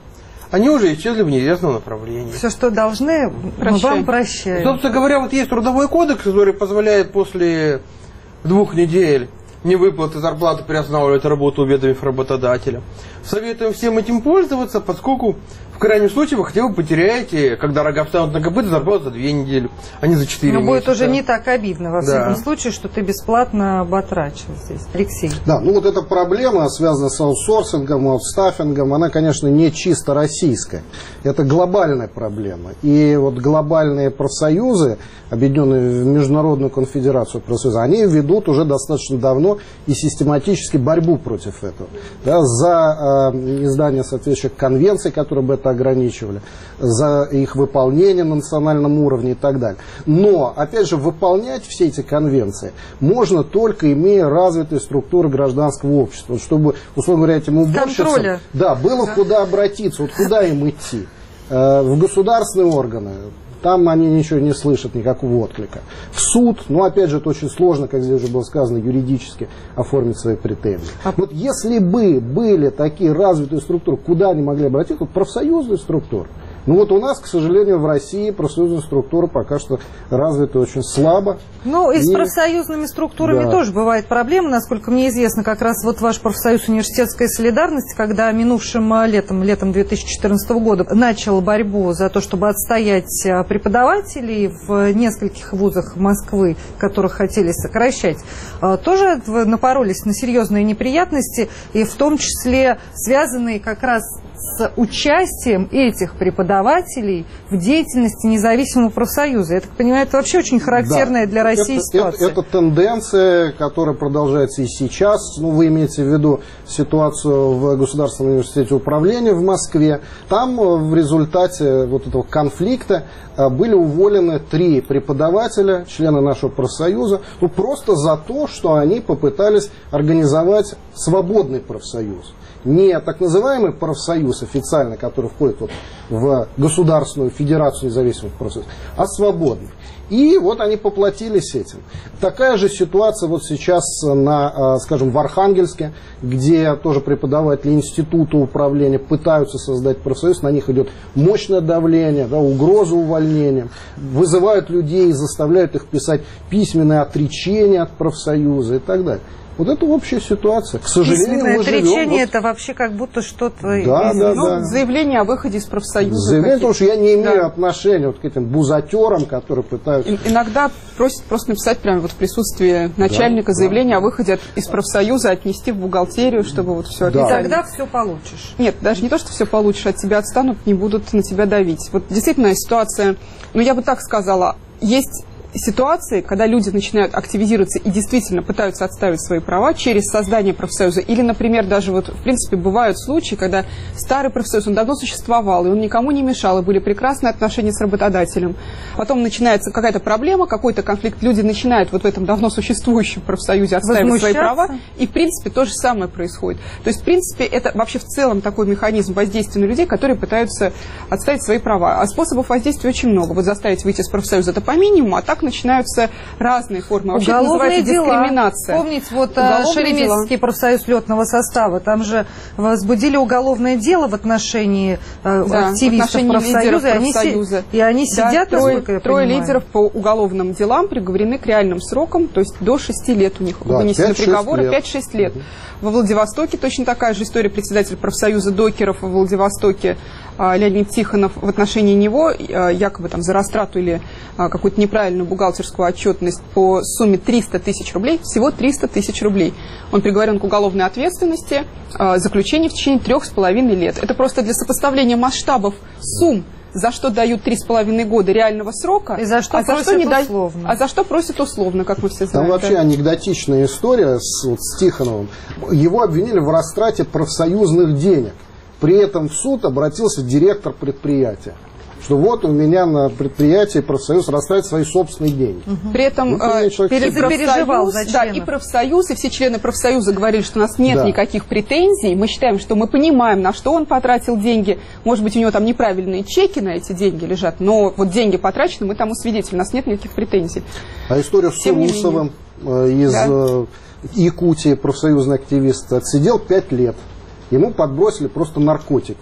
они уже исчезли в неизвестном направлении. Все, что должны, мы вам прощаем. Собственно говоря, вот есть трудовой кодекс, который позволяет после двух недель невыплаты зарплаты приостанавливать работу, уведомив работодателя. Советуем всем этим пользоваться, поскольку в крайнем случае вы хотя бы потеряете, когда рога встанут на копыта, зарплату за две недели, а не за четыре месяца. Но будет уже не так обидно, во всяком да. случае, что ты бесплатно батрачил здесь. Алексей. Да, ну вот эта проблема, связанная с аутсорсингом, аутстаффингом, она, конечно, не чисто российская. Это глобальная проблема. И вот глобальные профсоюзы, объединенные в Международную конфедерацию профсоюзов, они ведут уже достаточно давно и систематически борьбу против этого. Да, за э, издание соответствующих конвенций, которые бы это ограничивали, за их выполнение на национальном уровне и так далее. Но, опять же, выполнять все эти конвенции можно только имея развитые структуры гражданского общества. Вот чтобы, условно говоря, этим уборщицам да, было да. куда обратиться, вот куда им идти. Э, в государственные органы. Там они ничего не слышат, никакого отклика. В суд, ну опять же, это очень сложно, как здесь уже было сказано, юридически оформить свои претензии. А вот если бы были такие развитые структуры, куда они могли обратиться, вот профсоюзные структуры. Ну вот у нас, к сожалению, в России профсоюзная структура пока что развита очень слабо. Ну и с профсоюзными структурами да. тоже бывает проблема, насколько мне известно, как раз вот ваш профсоюз «Университетская солидарность», когда минувшим летом, летом две тысячи четырнадцатого года начал борьбу за то, чтобы отстоять преподавателей в нескольких вузах Москвы, которых хотели сокращать, тоже напоролись на серьезные неприятности, и в том числе связанные как раз с участием этих преподавателей в деятельности независимого профсоюза. Я так понимаю, это вообще очень характерная да. для России это, ситуация. Это, это тенденция, которая продолжается и сейчас. Ну, вы имеете в виду ситуацию в Государственном университете управления в Москве. Там в результате вот этого конфликта были уволены три преподавателя, члены нашего профсоюза, ну, просто за то, что они попытались организовать свободный профсоюз. Не так называемый профсоюз официально, который входит вот в Государственную Федерацию независимых профсоюзов, а свободный. И вот они поплатились этим. Такая же ситуация вот сейчас, на, скажем, в Архангельске, где тоже преподаватели института управления пытаются создать профсоюз, на них идет мощное давление, да, угроза увольнением, вызывают людей и заставляют их писать письменные отречения от профсоюза и так далее. Вот это общая ситуация. К сожалению, мы живем... отречение вот... это вообще как будто что-то... Да, да, ну, да. Заявление о выходе из профсоюза. Заявление, потому что я не имею да. отношения вот к этим бузатерам, которые пытаются... И, иногда просят просто написать прямо вот в присутствии начальника да, заявление да. о выходе от, из профсоюза, отнести в бухгалтерию, чтобы вот все... Да. И тогда все получишь. Нет, даже не то, что все получишь, от тебя отстанут, не будут на тебя давить. Вот действительно ситуация, ну я бы так сказала, есть... ситуации, когда люди начинают активизироваться и действительно пытаются отстаивать свои права через создание профсоюза. Или, например, даже вот, в принципе, бывают случаи, когда старый профсоюз, он давно существовал, и он никому не мешал, и были прекрасные отношения с работодателем. Потом начинается какая-то проблема, какой-то конфликт, люди начинают вот в этом давно существующем профсоюзе отстаивать свои права, и, в принципе, то же самое происходит. То есть, в принципе, это вообще в целом такой механизм воздействия на людей, которые пытаются отстаивать свои права. А способов воздействия очень много. Вот заставить выйти из профсоюза это по минимуму, а так начинаются разные формы. Вообще уголовные называется дискриминация. Дела. Помните, вот уголовные Шереметьевский дела. Профсоюз летного состава, там же возбудили уголовное дело в отношении да, активистов в отношении профсоюза, и они, профсоюза. И они сидят, да, трое, насколько я трое понимаю. лидеров по уголовным делам приговорены к реальным срокам, то есть до шести лет у них да, вынесены приговоры, пять-шесть лет. Угу. Во Владивостоке точно такая же история. Председатель профсоюза докеров во Владивостоке Леонид Тихонов, в отношении него якобы там за растрату или какую-то неправильную бухгалтерскую отчетность по сумме триста тысяч рублей, всего триста тысяч рублей. Он приговорен к уголовной ответственности, заключение в течение трех с половиной лет. Это просто для сопоставления масштабов сумм, за что дают три с половиной года реального срока, и за что а, просят за что не условно. Да, а за что просят условно, как мы все знаем. Там вообще да. анекдотичная история с, вот, с Тихоновым. Его обвинили в растрате профсоюзных денег. При этом в суд обратился директор предприятия, что вот у меня на предприятии профсоюз растратит свои собственные деньги. Угу. При этом ну, э, и, профсоюз, да, и профсоюз, и все члены профсоюза говорили, что у нас нет да. никаких претензий. Мы считаем, что мы понимаем, на что он потратил деньги. Может быть, у него там неправильные чеки на эти деньги лежат, но вот деньги потрачены, мы тому свидетели, у нас нет никаких претензий. А история с Урусовым из да. Якутии, профсоюзный активист, отсидел пять лет. Ему подбросили просто наркотики.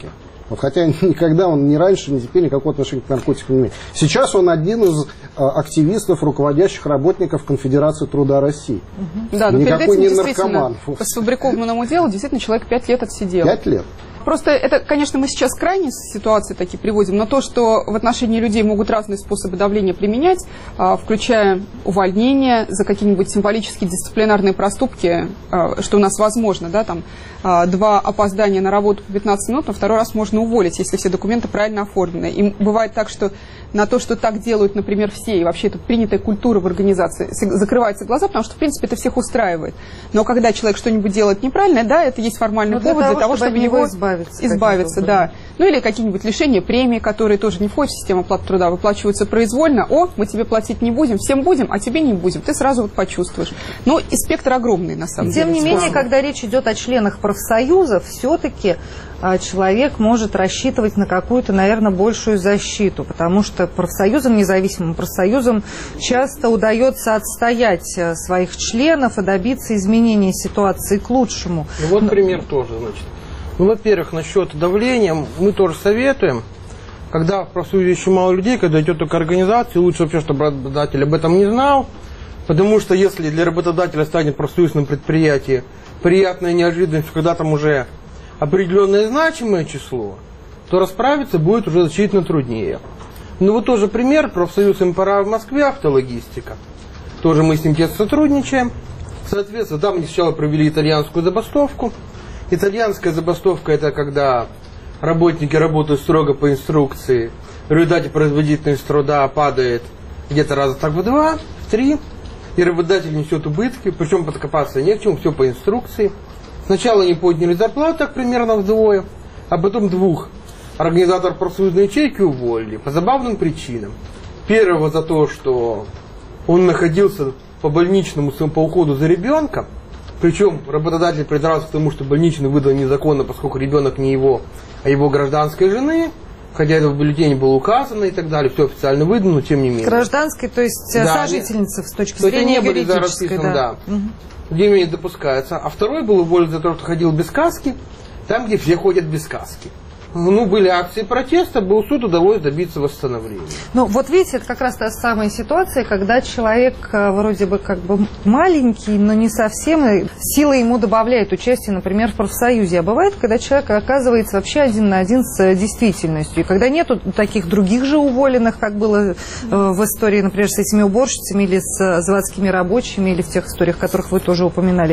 Вот, хотя никогда он ни раньше, ни теперь никакого отношения к наркотикам не имеет. Сейчас он один из а, активистов, руководящих работников Конфедерации труда России. Угу. Да, но никакой перед этим не наркоман. По сфабрикованному делу действительно человек пять лет отсидел. Пять лет. Просто это, конечно, мы сейчас крайние ситуации такие приводим, но то, что в отношении людей могут разные способы давления применять, включая увольнение за какие-нибудь символические дисциплинарные проступки, что у нас возможно, да, там, два опоздания на работу по пятнадцать минут, но второй раз можно уволить, если все документы правильно оформлены. И бывает так, что на то, что так делают, например, все, и вообще это принятая культура в организации, закрываются глаза, потому что, в принципе, это всех устраивает. Но когда человек что-нибудь делает неправильно, да, это есть формальный но повод для того, чтобы, чтобы его избавиться. Избавиться, да. Ну или какие-нибудь лишения премии, которые тоже не входят в систему оплаты труда, выплачиваются произвольно. О, мы тебе платить не будем, всем будем, а тебе не будем. Ты сразу вот почувствуешь. Ну и спектр огромный, на самом деле. Тем не менее, способ. Когда речь идет о членах профсоюзов, все-таки человек может рассчитывать на какую-то, наверное, большую защиту, потому что профсоюзам, независимым профсоюзам, часто удается отстоять своих членов и добиться изменения ситуации к лучшему. Ну, вот Но... пример тоже, значит. Ну, во-первых, насчет давления мы тоже советуем, когда в профсоюзе еще мало людей, когда идет только организация, лучше вообще, чтобы работодатель об этом не знал, потому что если для работодателя станет профсоюзное предприятие приятной неожиданностью, когда там уже определенное значимое число, то расправиться будет уже значительно труднее. Ну вот тоже пример, профсоюз МПРА в Москве, автологистика. Тоже мы с ним тесно сотрудничаем. Соответственно, там они сначала провели итальянскую забастовку. Итальянская забастовка — это когда работники работают строго по инструкции. В результате производительность труда падает где-то раза так в два, в три. И работодатель несет убытки, причем подкопаться не к чему, все по инструкции. Сначала они подняли зарплату так примерно вдвое, а потом двух организаторов профсоюзной ячейки уволили по забавным причинам. Первого за то, что он находился по больничному по уходу за ребенком, причем работодатель придрался к тому, что больничный выдал незаконно, поскольку ребенок не его, а его гражданской жены, хотя это в бюллетене было указано и так далее, все официально выдано, но тем не менее. Гражданской, то есть да, сожительницы с точки то зрения не были юридической. Расписан, да. Да. Угу. Где менее допускается. А второй был уволен за то, что ходил без каски, там, где все ходят без каски. Ну, были акции протеста, был суд, удалось добиться восстановления. Ну, вот видите, это как раз та самая ситуация, когда человек вроде бы как бы маленький, но не совсем, и сила ему добавляет участие, например, в профсоюзе. А бывает, когда человек оказывается вообще один на один с действительностью. И когда нету таких других же уволенных, как было в истории, например, с этими уборщицами или с заводскими рабочими, или в тех историях, которых вы тоже упоминали,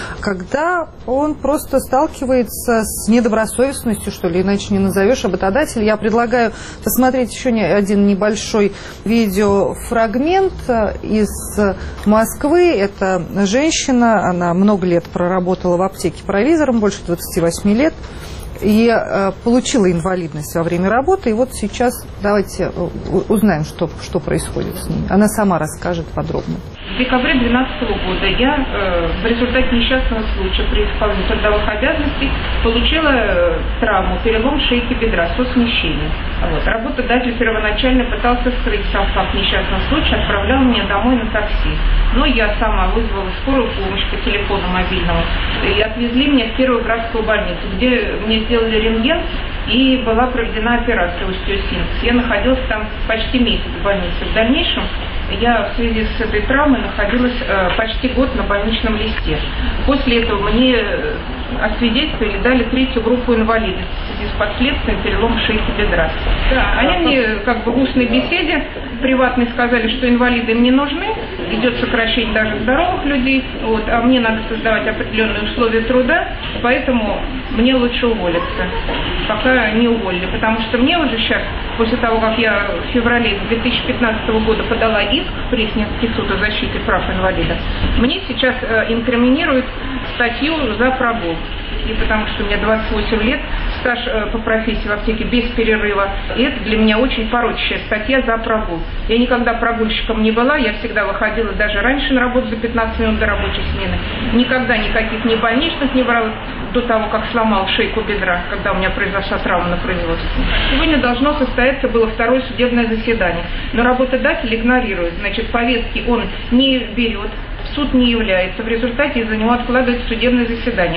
когда он просто сталкивается с недобросовестностью, что ли, иначе не назовешь, работодатель. Я предлагаю посмотреть еще один небольшой видеофрагмент из Москвы. Это женщина, она много лет проработала в аптеке провизором, больше двадцати восьми лет, и э, получила инвалидность во время работы. И вот сейчас давайте узнаем, что, что происходит с ней. Она сама расскажет подробно. В декабре две тысячи двенадцатого года я э, в результате несчастного случая при исполнении трудовых обязанностей получила э, травму, перелом шейки бедра со смещением. Вот. Работодатель первоначально пытался скрыть сам факт несчастного случая, отправлял меня домой на такси. Но я сама вызвала скорую помощь по телефону мобильному и отвезли меня в Первую городскую больницу, где мне сделали рентген и была проведена операция остеосинтез. Я находилась там почти месяц в больнице. В дальнейшем я в связи с этой травмой находилась э, почти год на больничном листе. После этого мне э, освидетельствовали, дали третью группу инвалидности в связи с последствием перелома шейки бедра. Да, они мне как бы в устной беседе приватной сказали, что инвалиды им не нужны, идет сокращение даже здоровых людей, вот, а мне надо создавать определенные условия труда, поэтому мне лучше уволиться, пока не уволили, потому что мне уже сейчас, после того, как я в феврале две тысячи пятнадцатого года подала иск в Пресненский суд о защите прав инвалида, мне сейчас э, инкриминируют статью за прогул. И потому что у меня двадцать восемь лет, стаж э, по профессии в аптеке без перерыва. И это для меня очень порочащая статья за прогул. Я никогда прогульщиком не была, я всегда выходила даже раньше на работу за пятнадцать минут до рабочей смены. Никогда никаких ни больничных не брала до того, как сломал шейку бедра, когда у меня произошла травма на производстве. Сегодня должно состояться было второе судебное заседание. Но работодатель игнорирует. Значит, повестки он не берет. суд не является, в результате из-за него откладывается судебное заседание.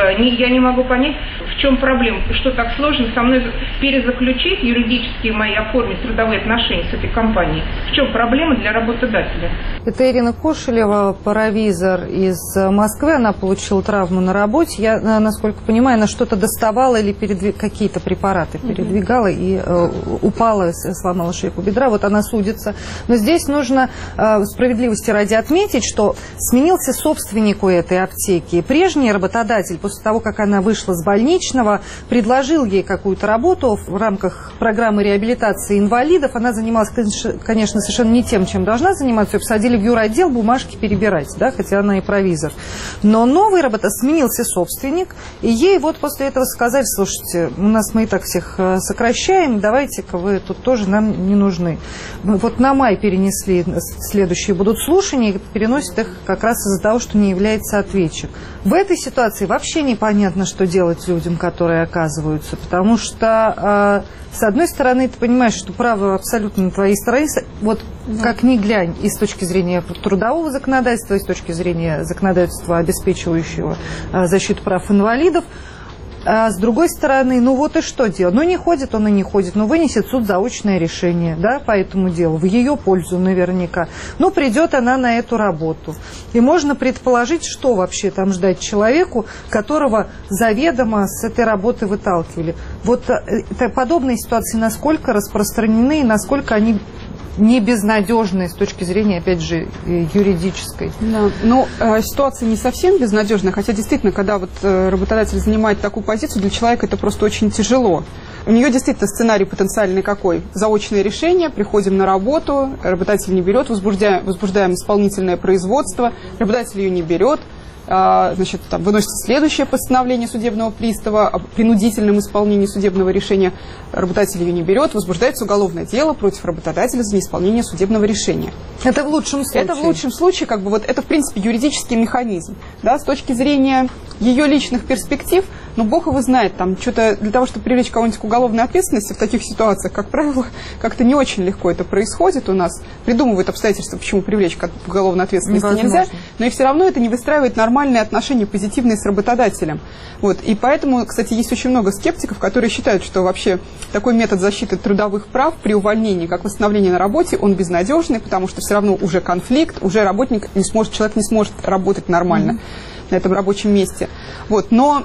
Я не могу понять, в чем проблема, что так сложно со мной перезаключить юридически мои оформить трудовые отношения с этой компанией. В чем проблема для работодателя? Это Ирина Кошелева, паровизор из Москвы. Она получила травму на работе. Я, насколько понимаю, она что-то доставала или передвиг... какие-то препараты передвигала и э, упала, сломала шейку бедра. Вот она судится. Но здесь нужно э, справедливости ради отметить, что сменился собственник у этой аптеки. Прежний работодатель, после того, как она вышла с больничного, предложил ей какую-то работу в рамках программы реабилитации инвалидов. Она занималась, конечно, совершенно не тем, чем должна заниматься. Ее посадили в юротдел бумажки перебирать, да, хотя она и провизор. Но новый работодатель, сменился собственник, и ей вот после этого сказали: слушайте, у нас мы и так всех сокращаем, давайте-ка вы тут тоже нам не нужны. Вот на май перенесли, следующие будут слушания, и переносят их как раз из-за того, что не является ответчик. В этой ситуации вообще непонятно, что делать людям, которые оказываются, потому что, э, с одной стороны, ты понимаешь, что право абсолютно на твоей стороне, вот да. Как ни глянь, и с точки зрения трудового законодательства, и с точки зрения законодательства, обеспечивающего э, защиту прав инвалидов. А с другой стороны, ну вот и что делать? Ну не ходит он и не ходит, но вынесет суд заочное решение, да, по этому делу, в ее пользу наверняка. Ну придет она на эту работу. И можно предположить, что вообще там ждать человеку, которого заведомо с этой работы выталкивали. Вот это, подобные ситуации насколько распространены и насколько они не безнадежные с точки зрения, опять же, юридической. Да. Ну, э, ситуация не совсем безнадежная, хотя действительно, когда вот э, работодатель занимает такую позицию, для человека это просто очень тяжело. У нее действительно сценарий потенциальный какой? Заочное решение, приходим на работу, работодатель не берет, возбуждаем, возбуждаем исполнительное производство, работодатель ее не берет. Значит, там выносится следующее постановление судебного пристава о принудительном исполнении судебного решения. Работодатель ее не берет, возбуждается уголовное дело против работодателя за неисполнение судебного решения. Это в лучшем случае. Это в лучшем случае, как бы вот это в принципе юридический механизм. Да, с точки зрения ее личных перспектив, ну бог его знает, там что-то для того, чтобы привлечь кого-нибудь к уголовной ответственности в таких ситуациях, как правило, как-то не очень легко это происходит у нас. Придумывают обстоятельства, почему привлечь к уголовной ответственности нельзя, но и все равно это не выстраивает нормальные отношения позитивные с работодателем. Вот. И поэтому, кстати, есть очень много скептиков, которые считают, что вообще такой метод защиты трудовых прав при увольнении, как восстановление на работе, он безнадежный, потому что все равно уже конфликт, уже работник не сможет, человек не сможет работать нормально mm-hmm. на этом рабочем месте. Вот. Но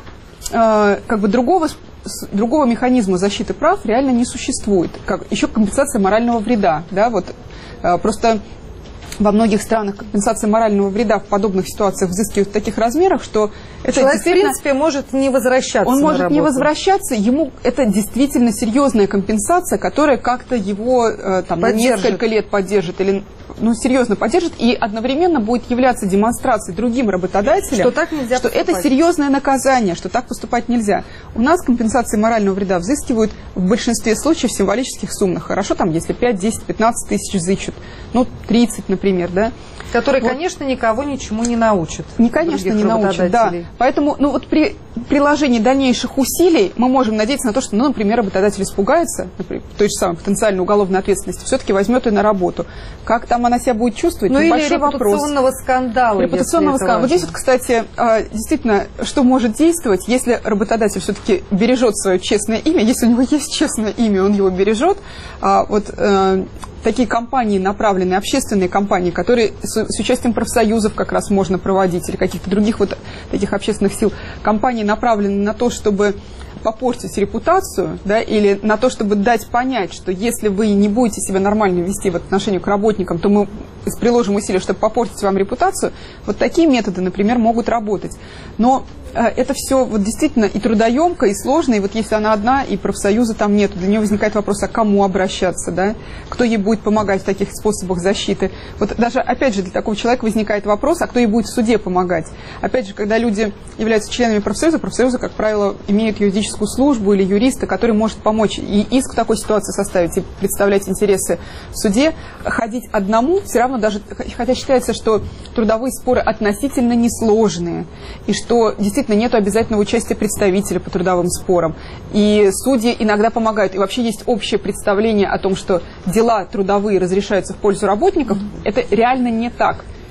э, как бы другого, другого механизма защиты прав реально не существует. Как, еще компенсация морального вреда. Да? Вот, э, просто во многих странах компенсация морального вреда в подобных ситуациях взыскивают в таких размерах, что это человек, в принципе, может не возвращаться. Он на может работу. не возвращаться, ему это действительно серьезная компенсация, которая как-то его э, там, на несколько лет поддержит или ну, серьезно поддержит и одновременно будет являться демонстрацией другим работодателям, что, так нельзя что это серьезное наказание, что так поступать нельзя. У нас компенсации морального вреда взыскивают в большинстве случаев в символических суммах. Хорошо, там, если пять, десять, пятнадцать тысяч взыщут, ну, тридцать, например, да. Которые, вот. Конечно, никого ничему не научат. Не, конечно, не научат, да. Поэтому, ну, вот при приложении дальнейших усилий мы можем надеяться на то, что, ну, например, работодатель испугается, например, той же самой потенциальной уголовной ответственности, все-таки возьмет ее на работу. Как там она себя будет чувствовать? Ну, или большой репутационного вопрос. скандала. Репутационного скандала. Вот здесь вот, кстати, действительно, что может действовать, если работодатель все-таки бережет свое честное имя, если у него есть честное имя, он его бережет, вот такие кампании направленные, общественные кампании, которые с, с участием профсоюзов как раз можно проводить, или каких-то других вот таких общественных сил, кампании направленные на то, чтобы попортить репутацию, да, или на то, чтобы дать понять, что если вы не будете себя нормально вести в отношении к работникам, то мы приложим усилия, чтобы попортить вам репутацию, вот такие методы, например, могут работать. Но э, это все вот действительно и трудоемко, и сложно, и вот если она одна, и профсоюза там нет, для нее возникает вопрос, а кому обращаться, да, кто ей будет помогать в таких способах защиты. Вот даже, опять же, для такого человека возникает вопрос, а кто ей будет в суде помогать. Опять же, когда люди являются членами профсоюза, профсоюзы, как правило, имеют юридическую службу или юриста, который может помочь и иск в такой ситуации составить, и представлять интересы в суде. Ходить одному все равно даже, хотя считается, что трудовые споры относительно несложные, и что действительно нет обязательного участия представителя по трудовым спорам. И судьи иногда помогают. И вообще есть общее представление о том, что дела трудовые разрешаются в пользу работников. Это реально не так.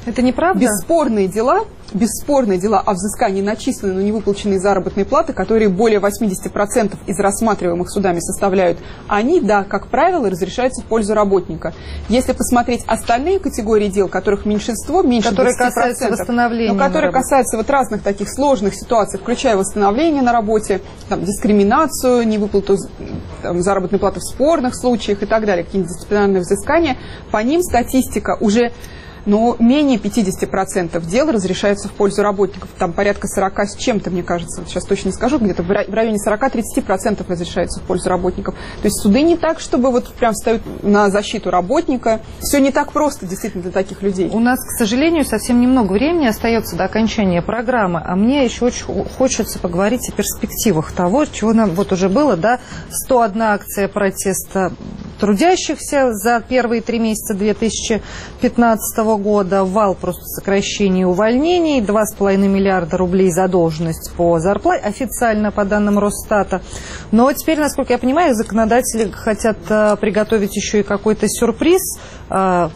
Это неправда? Бесспорные дела, бесспорные дела о взыскании начисленной, но не выплаченной заработной платы, которые более восемьдесят процентов из рассматриваемых судами составляют, они, да, как правило, разрешаются в пользу работника. Если посмотреть остальные категории дел, которых меньшинство, меньше которые касаются восстановления, но которые касаются вот разных таких сложных ситуаций, включая восстановление на работе, там, дискриминацию, невыплату там, заработной платы в спорных случаях и так далее, какие-нибудь дисциплинарные взыскания, по ним статистика уже... Но менее пятидесяти процентов дел разрешаются в пользу работников. Там порядка сорока с чем-то, мне кажется, сейчас точно не скажу, где-то в районе сорока-тридцати процентов разрешаются в пользу работников. То есть суды не так, чтобы вот прям встают на защиту работника. Все не так просто, действительно, для таких людей. У нас, к сожалению, совсем немного времени остается до окончания программы, а мне еще очень хочется поговорить о перспективах того, чего нам вот уже было, да, сто одна акция протеста трудящихся за первые три месяца две тысячи пятнадцатого года, вал просто сокращений и увольнений, два с половиной миллиарда рублей задолженность по зарплате, официально по данным Росстата. Но теперь, насколько я понимаю, законодатели хотят а, приготовить еще и какой-то сюрприз а,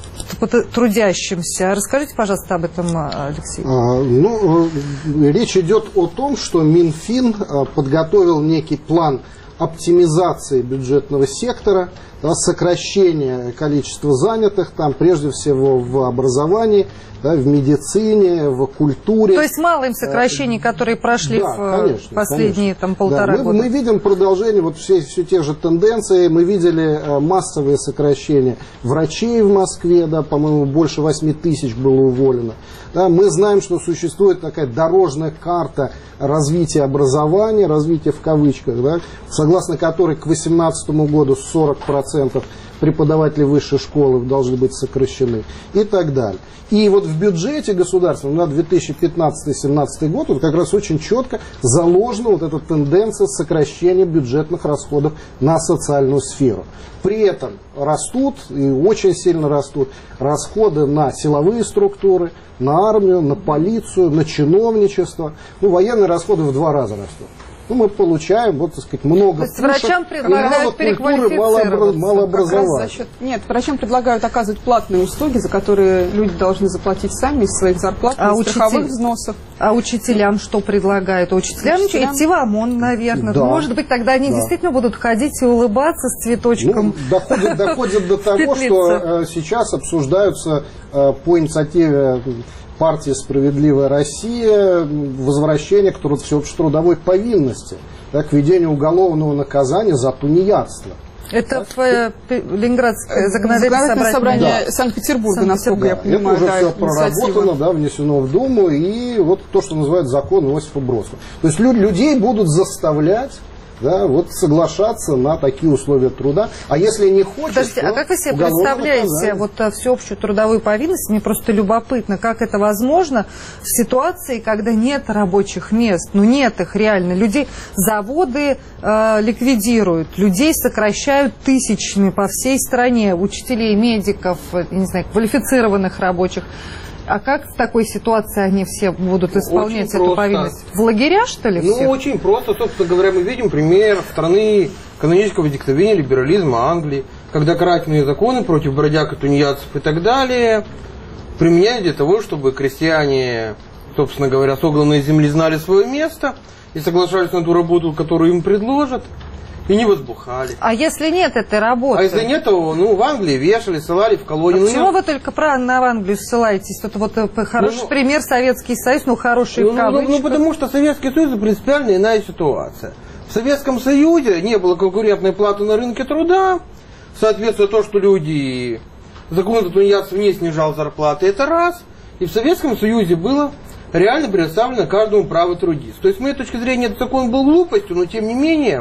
трудящимся. Расскажите, пожалуйста, об этом, Алексей. А, ну, речь идет о том, что Минфин подготовил некий план оптимизации бюджетного сектора, да, сокращение количества занятых, там, прежде всего в образовании, да, в медицине, в культуре. То есть мало им сокращений, которые прошли да, в конечно, последние там, полтора да, мы, года? Мы видим продолжение вот все, все тех же тенденций. Мы видели массовые сокращения врачей в Москве, да, по-моему, больше восьми тысяч было уволено. Да, мы знаем, что существует такая дорожная карта развития образования, развития в кавычках, да, согласно которой к две тысячи восемнадцатому году сорок процентов преподавателей высшей школы должны быть сокращены и так далее. И вот в бюджете государственном на две тысячи пятнадцатый — две тысячи семнадцатый год вот как раз очень четко заложена вот эта тенденция сокращения бюджетных расходов на социальную сферу. При этом растут, и очень сильно растут, расходы на силовые структуры, на армию, на полицию, на чиновничество. Ну, военные расходы в два раза растут. Ну, мы получаем, вот, так сказать, много пушек, врачам предлагают переквалифицироваться. Мало образования. Счет... Нет, врачам предлагают оказывать платные услуги, за которые люди должны заплатить сами из своих зарплат, а из страховых учитель... взносов. А учителям что предлагают? А учителям, учителям... идти в ОМОН, наверное. Да. Может быть, тогда они да. действительно будут ходить и улыбаться с цветочком. Ну, доходит, доходит до того, что сейчас обсуждаются по инициативе партии «Справедливая Россия» возвращение к всеобщетрудовой повинности, да, к введению уголовного наказания за тунеядство. Это в э, Ленинградское законодательное собрание, собрание да. Санкт-Петербурга, насколько да. я понимаю. Это уже да, все проработано, да, внесено в Думу, и вот то, что называют закон Иосифа Бродского. То есть людей будут заставлять, да, вот соглашаться на такие условия труда. А если не хочешь, подождите, а как вы себе представляете вот всеобщую трудовую повинность? Мне просто любопытно, как это возможно в ситуации, когда нет рабочих мест. Ну нет их реально. Людей, заводы э, ликвидируют, людей сокращают тысячами по всей стране, учителей, медиков, не знаю, квалифицированных рабочих. А как в такой ситуации они все будут исполнять очень эту просто. повинность? В лагеря, что ли, Ну, всех? очень просто. Собственно говоря, мы видим пример страны канонического диктовения либерализма Англии, когда карательные законы против бродяг и тунеядцев и так далее применяют для того, чтобы крестьяне, собственно говоря, с огланной земли знали свое место и соглашались на ту работу, которую им предложат. И не возбухали. А если нет этой работы? А если нет, то ну, в Англии вешали, ссылали в колонию. А почему ну, вы только про на Англию ссылаетесь? Это вот хороший ну, пример Советский Союз, ну хороший ну, в кавычках. Ну, ну, потому что Советский Союз принципиально иная ситуация. В Советском Союзе не было конкурентной платы на рынке труда. Соответственно, то, что люди... Закон о тунеядстве не снижал зарплаты, это раз. И в Советском Союзе было реально предоставлено каждому право трудиться. То есть, с моей точки зрения, этот закон был глупостью, но тем не менее...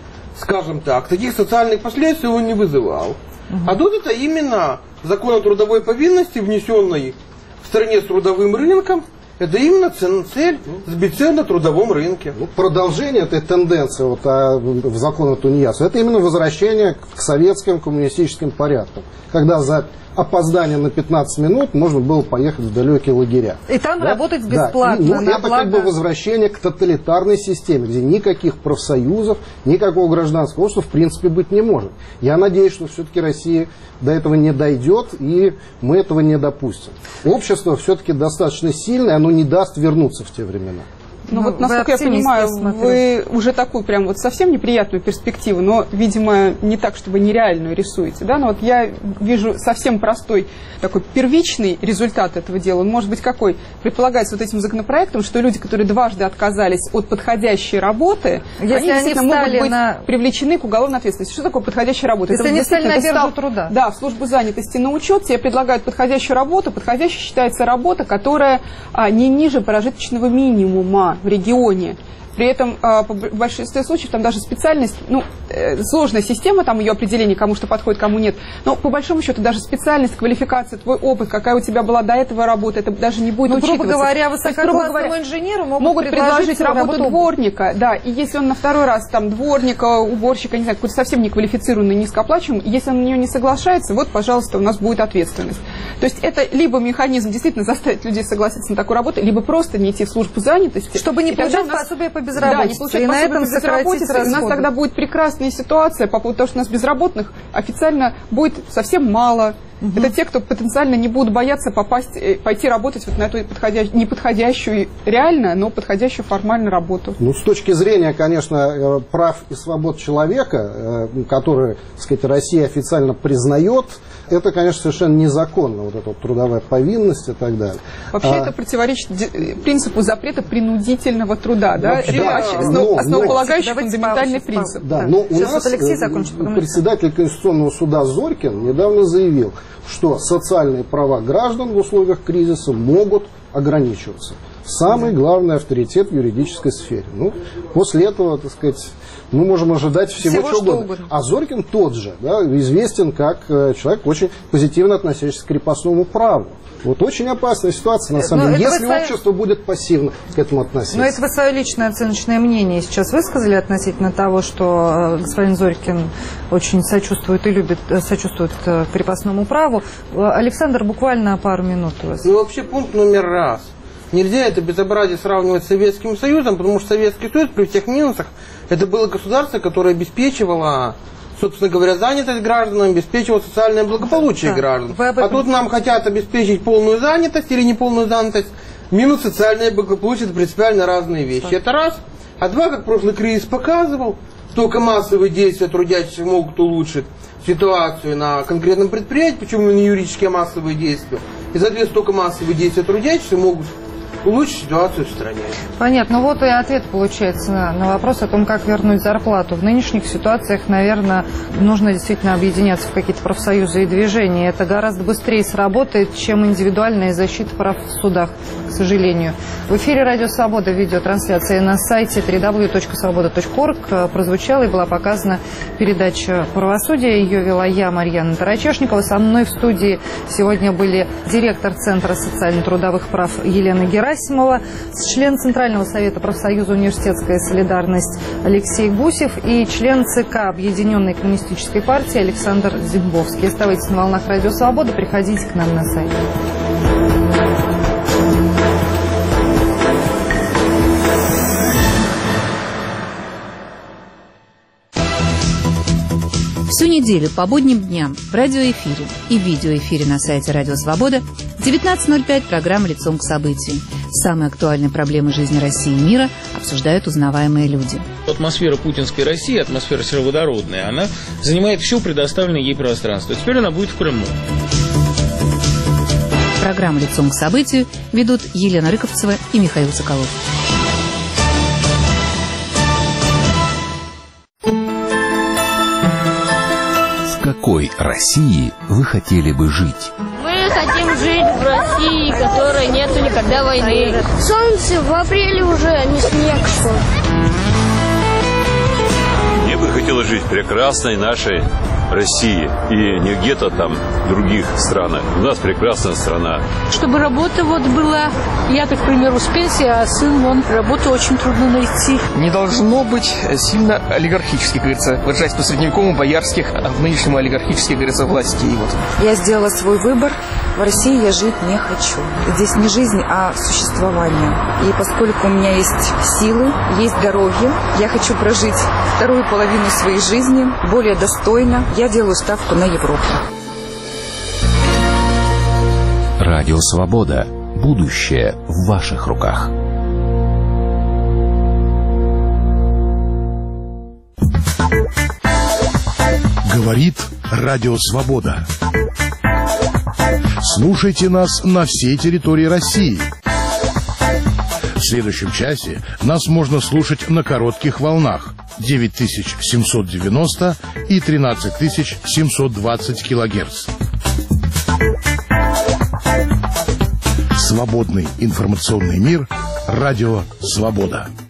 Скажем так, таких социальных последствий он не вызывал. Uh-huh. А тут это именно закон о трудовой повинности, внесенный в стране с трудовым рынком, это именно цель сбить цены на трудовом рынке. Ну, продолжение этой тенденции вот, а, в законе о тунеядстве, это именно возвращение к советским коммунистическим порядкам, когда за опоздание на пятнадцать минут, можно было поехать в далекие лагеря. И там да? работать бесплатно. Да. И, ну, это благо... как бы возвращение к тоталитарной системе, где никаких профсоюзов, никакого гражданского общества в принципе быть не может. Я надеюсь, что все-таки Россия до этого не дойдет, и мы этого не допустим. Общество все-таки достаточно сильное, оно не даст вернуться в те времена. Ну, ну вот, насколько я понимаю, вы уже такую прям вот совсем неприятную перспективу, но, видимо, не так, чтобы нереальную рисуете, да? Но вот я вижу совсем простой такой первичный результат этого дела. Он может быть какой? Предполагается вот этим законопроектом, что люди, которые дважды отказались от подходящей работы, если они действительно они могут быть на... привлечены к уголовной ответственности. Что такое подходящая работа? Если это они стали на биржу стал, труда. Да, в службу занятости на учет, тебе предлагают подходящую работу. Подходящей считается работа, которая а, не ниже прожиточного минимума в регионе. При этом в большинстве случаев там даже специальность, ну, сложная система, там ее определение, кому что подходит, кому нет. Но по большому счету даже специальность, квалификация, твой опыт, какая у тебя была до этого работа, это даже не будет ну, учитываться. грубо говоря, высококлассному инженеру могут, могут предложить, предложить работу, работу дворника. Да, и если он на второй раз там дворника, уборщика, не знаю, какой-то совсем неквалифицированный, низкооплачиваемый, если он на нее не соглашается, вот, пожалуйста, у нас будет ответственность. То есть это либо механизм действительно заставить людей согласиться на такую работу, либо просто не идти в службу занятости. Чтобы не получать пособие по безработице. Да, не получать и на этом сократить расходы. У нас тогда будет прекрасная ситуация по поводу того, что у нас безработных официально будет совсем мало. Угу. Это те, кто потенциально не будут бояться попасть, пойти работать вот на эту подходящую, неподходящую реально, но подходящую формально работу. Ну, с точки зрения, конечно, прав и свобод человека, которые, так сказать, Россия официально признает, это, конечно, совершенно незаконно, вот эта вот трудовая повинность и так далее. Вообще а... это противоречит принципу запрета принудительного труда, да? Вообще, да, основ, но, основополагающий но, фундаментальный принцип. Да, да. Но у нас Алексей закончит, председатель Конституционного суда Зорькин недавно заявил, что социальные права граждан в условиях кризиса могут ограничиваться. Самый главный авторитет в юридической сфере. Ну, после этого, так сказать, мы можем ожидать всего, всего чего угодно. угодно. А Зорькин тот же, да, известен как человек, очень позитивно относящийся к крепостному праву. Вот очень опасная ситуация, на самом деле, если свое... общество будет пассивно к этому относиться. Но это вы свое личное оценочное мнение сейчас высказали относительно того, что господин Зорькин очень сочувствует и любит, сочувствует крепостному праву. Александр, буквально пару минут у вас. Ну, вообще, пункт номер раз. Нельзя это безобразие сравнивать с Советским Союзом, потому что Советский Союз при всех минусах это было государство, которое обеспечивало, собственно говоря, занятость граждан, обеспечивало социальное благополучие да. граждан. А тут нам хотят обеспечить полную занятость или неполную занятость. Минус социальное благополучие – это принципиально разные вещи. Так. Это раз. А два, как прошлый кризис показывал, только массовые действия трудящихся могут улучшить ситуацию на конкретном предприятии, почему не юридические, а массовые действия. И, соответственно, только массовые действия трудящихся могут улучшить ситуацию в стране. Понятно. Ну вот и ответ получается на, на вопрос о том, как вернуть зарплату. В нынешних ситуациях, наверное, нужно действительно объединяться в какие-то профсоюзы и движения. Это гораздо быстрее сработает, чем индивидуальная защита прав в судах, к сожалению. В эфире «Радио Свобода» видеотрансляция на сайте дабл ю дабл ю дабл ю точка свобода точка орг прозвучала и была показана передача «Правосудие». Ее вела я, Марьяна Тарачешникова. Со мной в студии сегодня были директор Центра социально-трудовых прав Елена Герасимова, член Центрального совета профсоюза «Университетская солидарность» Алексей Гусев и член ЦК Объединенной коммунистической партии Александр Зимбовский. Оставайтесь на волнах «Радио Свобода», приходите к нам на сайт. Всю неделю по будним дням в радиоэфире и видеоэфире на сайте «Радио Свобода» в девятнадцать ноль пять программа «Лицом к событию». Самые актуальные проблемы жизни России и мира обсуждают узнаваемые люди. Атмосфера путинской России, атмосфера сероводородная, она занимает все предоставленное ей пространство. Теперь она будет в Крыму. Программу «Лицом к событию» ведут Елена Рыковцева и Михаил Соколов. В какой России вы хотели бы жить? Мы хотим жить в России, в которой нету никогда войны. Солнце в апреле уже, а не снег, что. Мне бы хотелось жить в прекрасной нашей России и не где-то там в других странах. У нас прекрасная страна. Чтобы работа вот была, я, так, к примеру, с пенсии, а сын, вон, работу очень трудно найти. Не должно быть сильно олигархических, как говорится, выражаясь по средневековому, боярских, а в нынешнем олигархических, говорится, властей. Вот. Я сделала свой выбор. В России я жить не хочу. Здесь не жизнь, а существование. И поскольку у меня есть силы, есть здоровье, я хочу прожить вторую половину своей жизни более достойно. Я делаю ставку на Европу. Радио Свобода. Будущее в ваших руках. Говорит Радио Свобода. Слушайте нас на всей территории России. В следующем часе нас можно слушать на коротких волнах девять тысяч семьсот девяносто и тринадцать тысяч семьсот двадцать килогерц. Свободный информационный мир. Радио Свобода.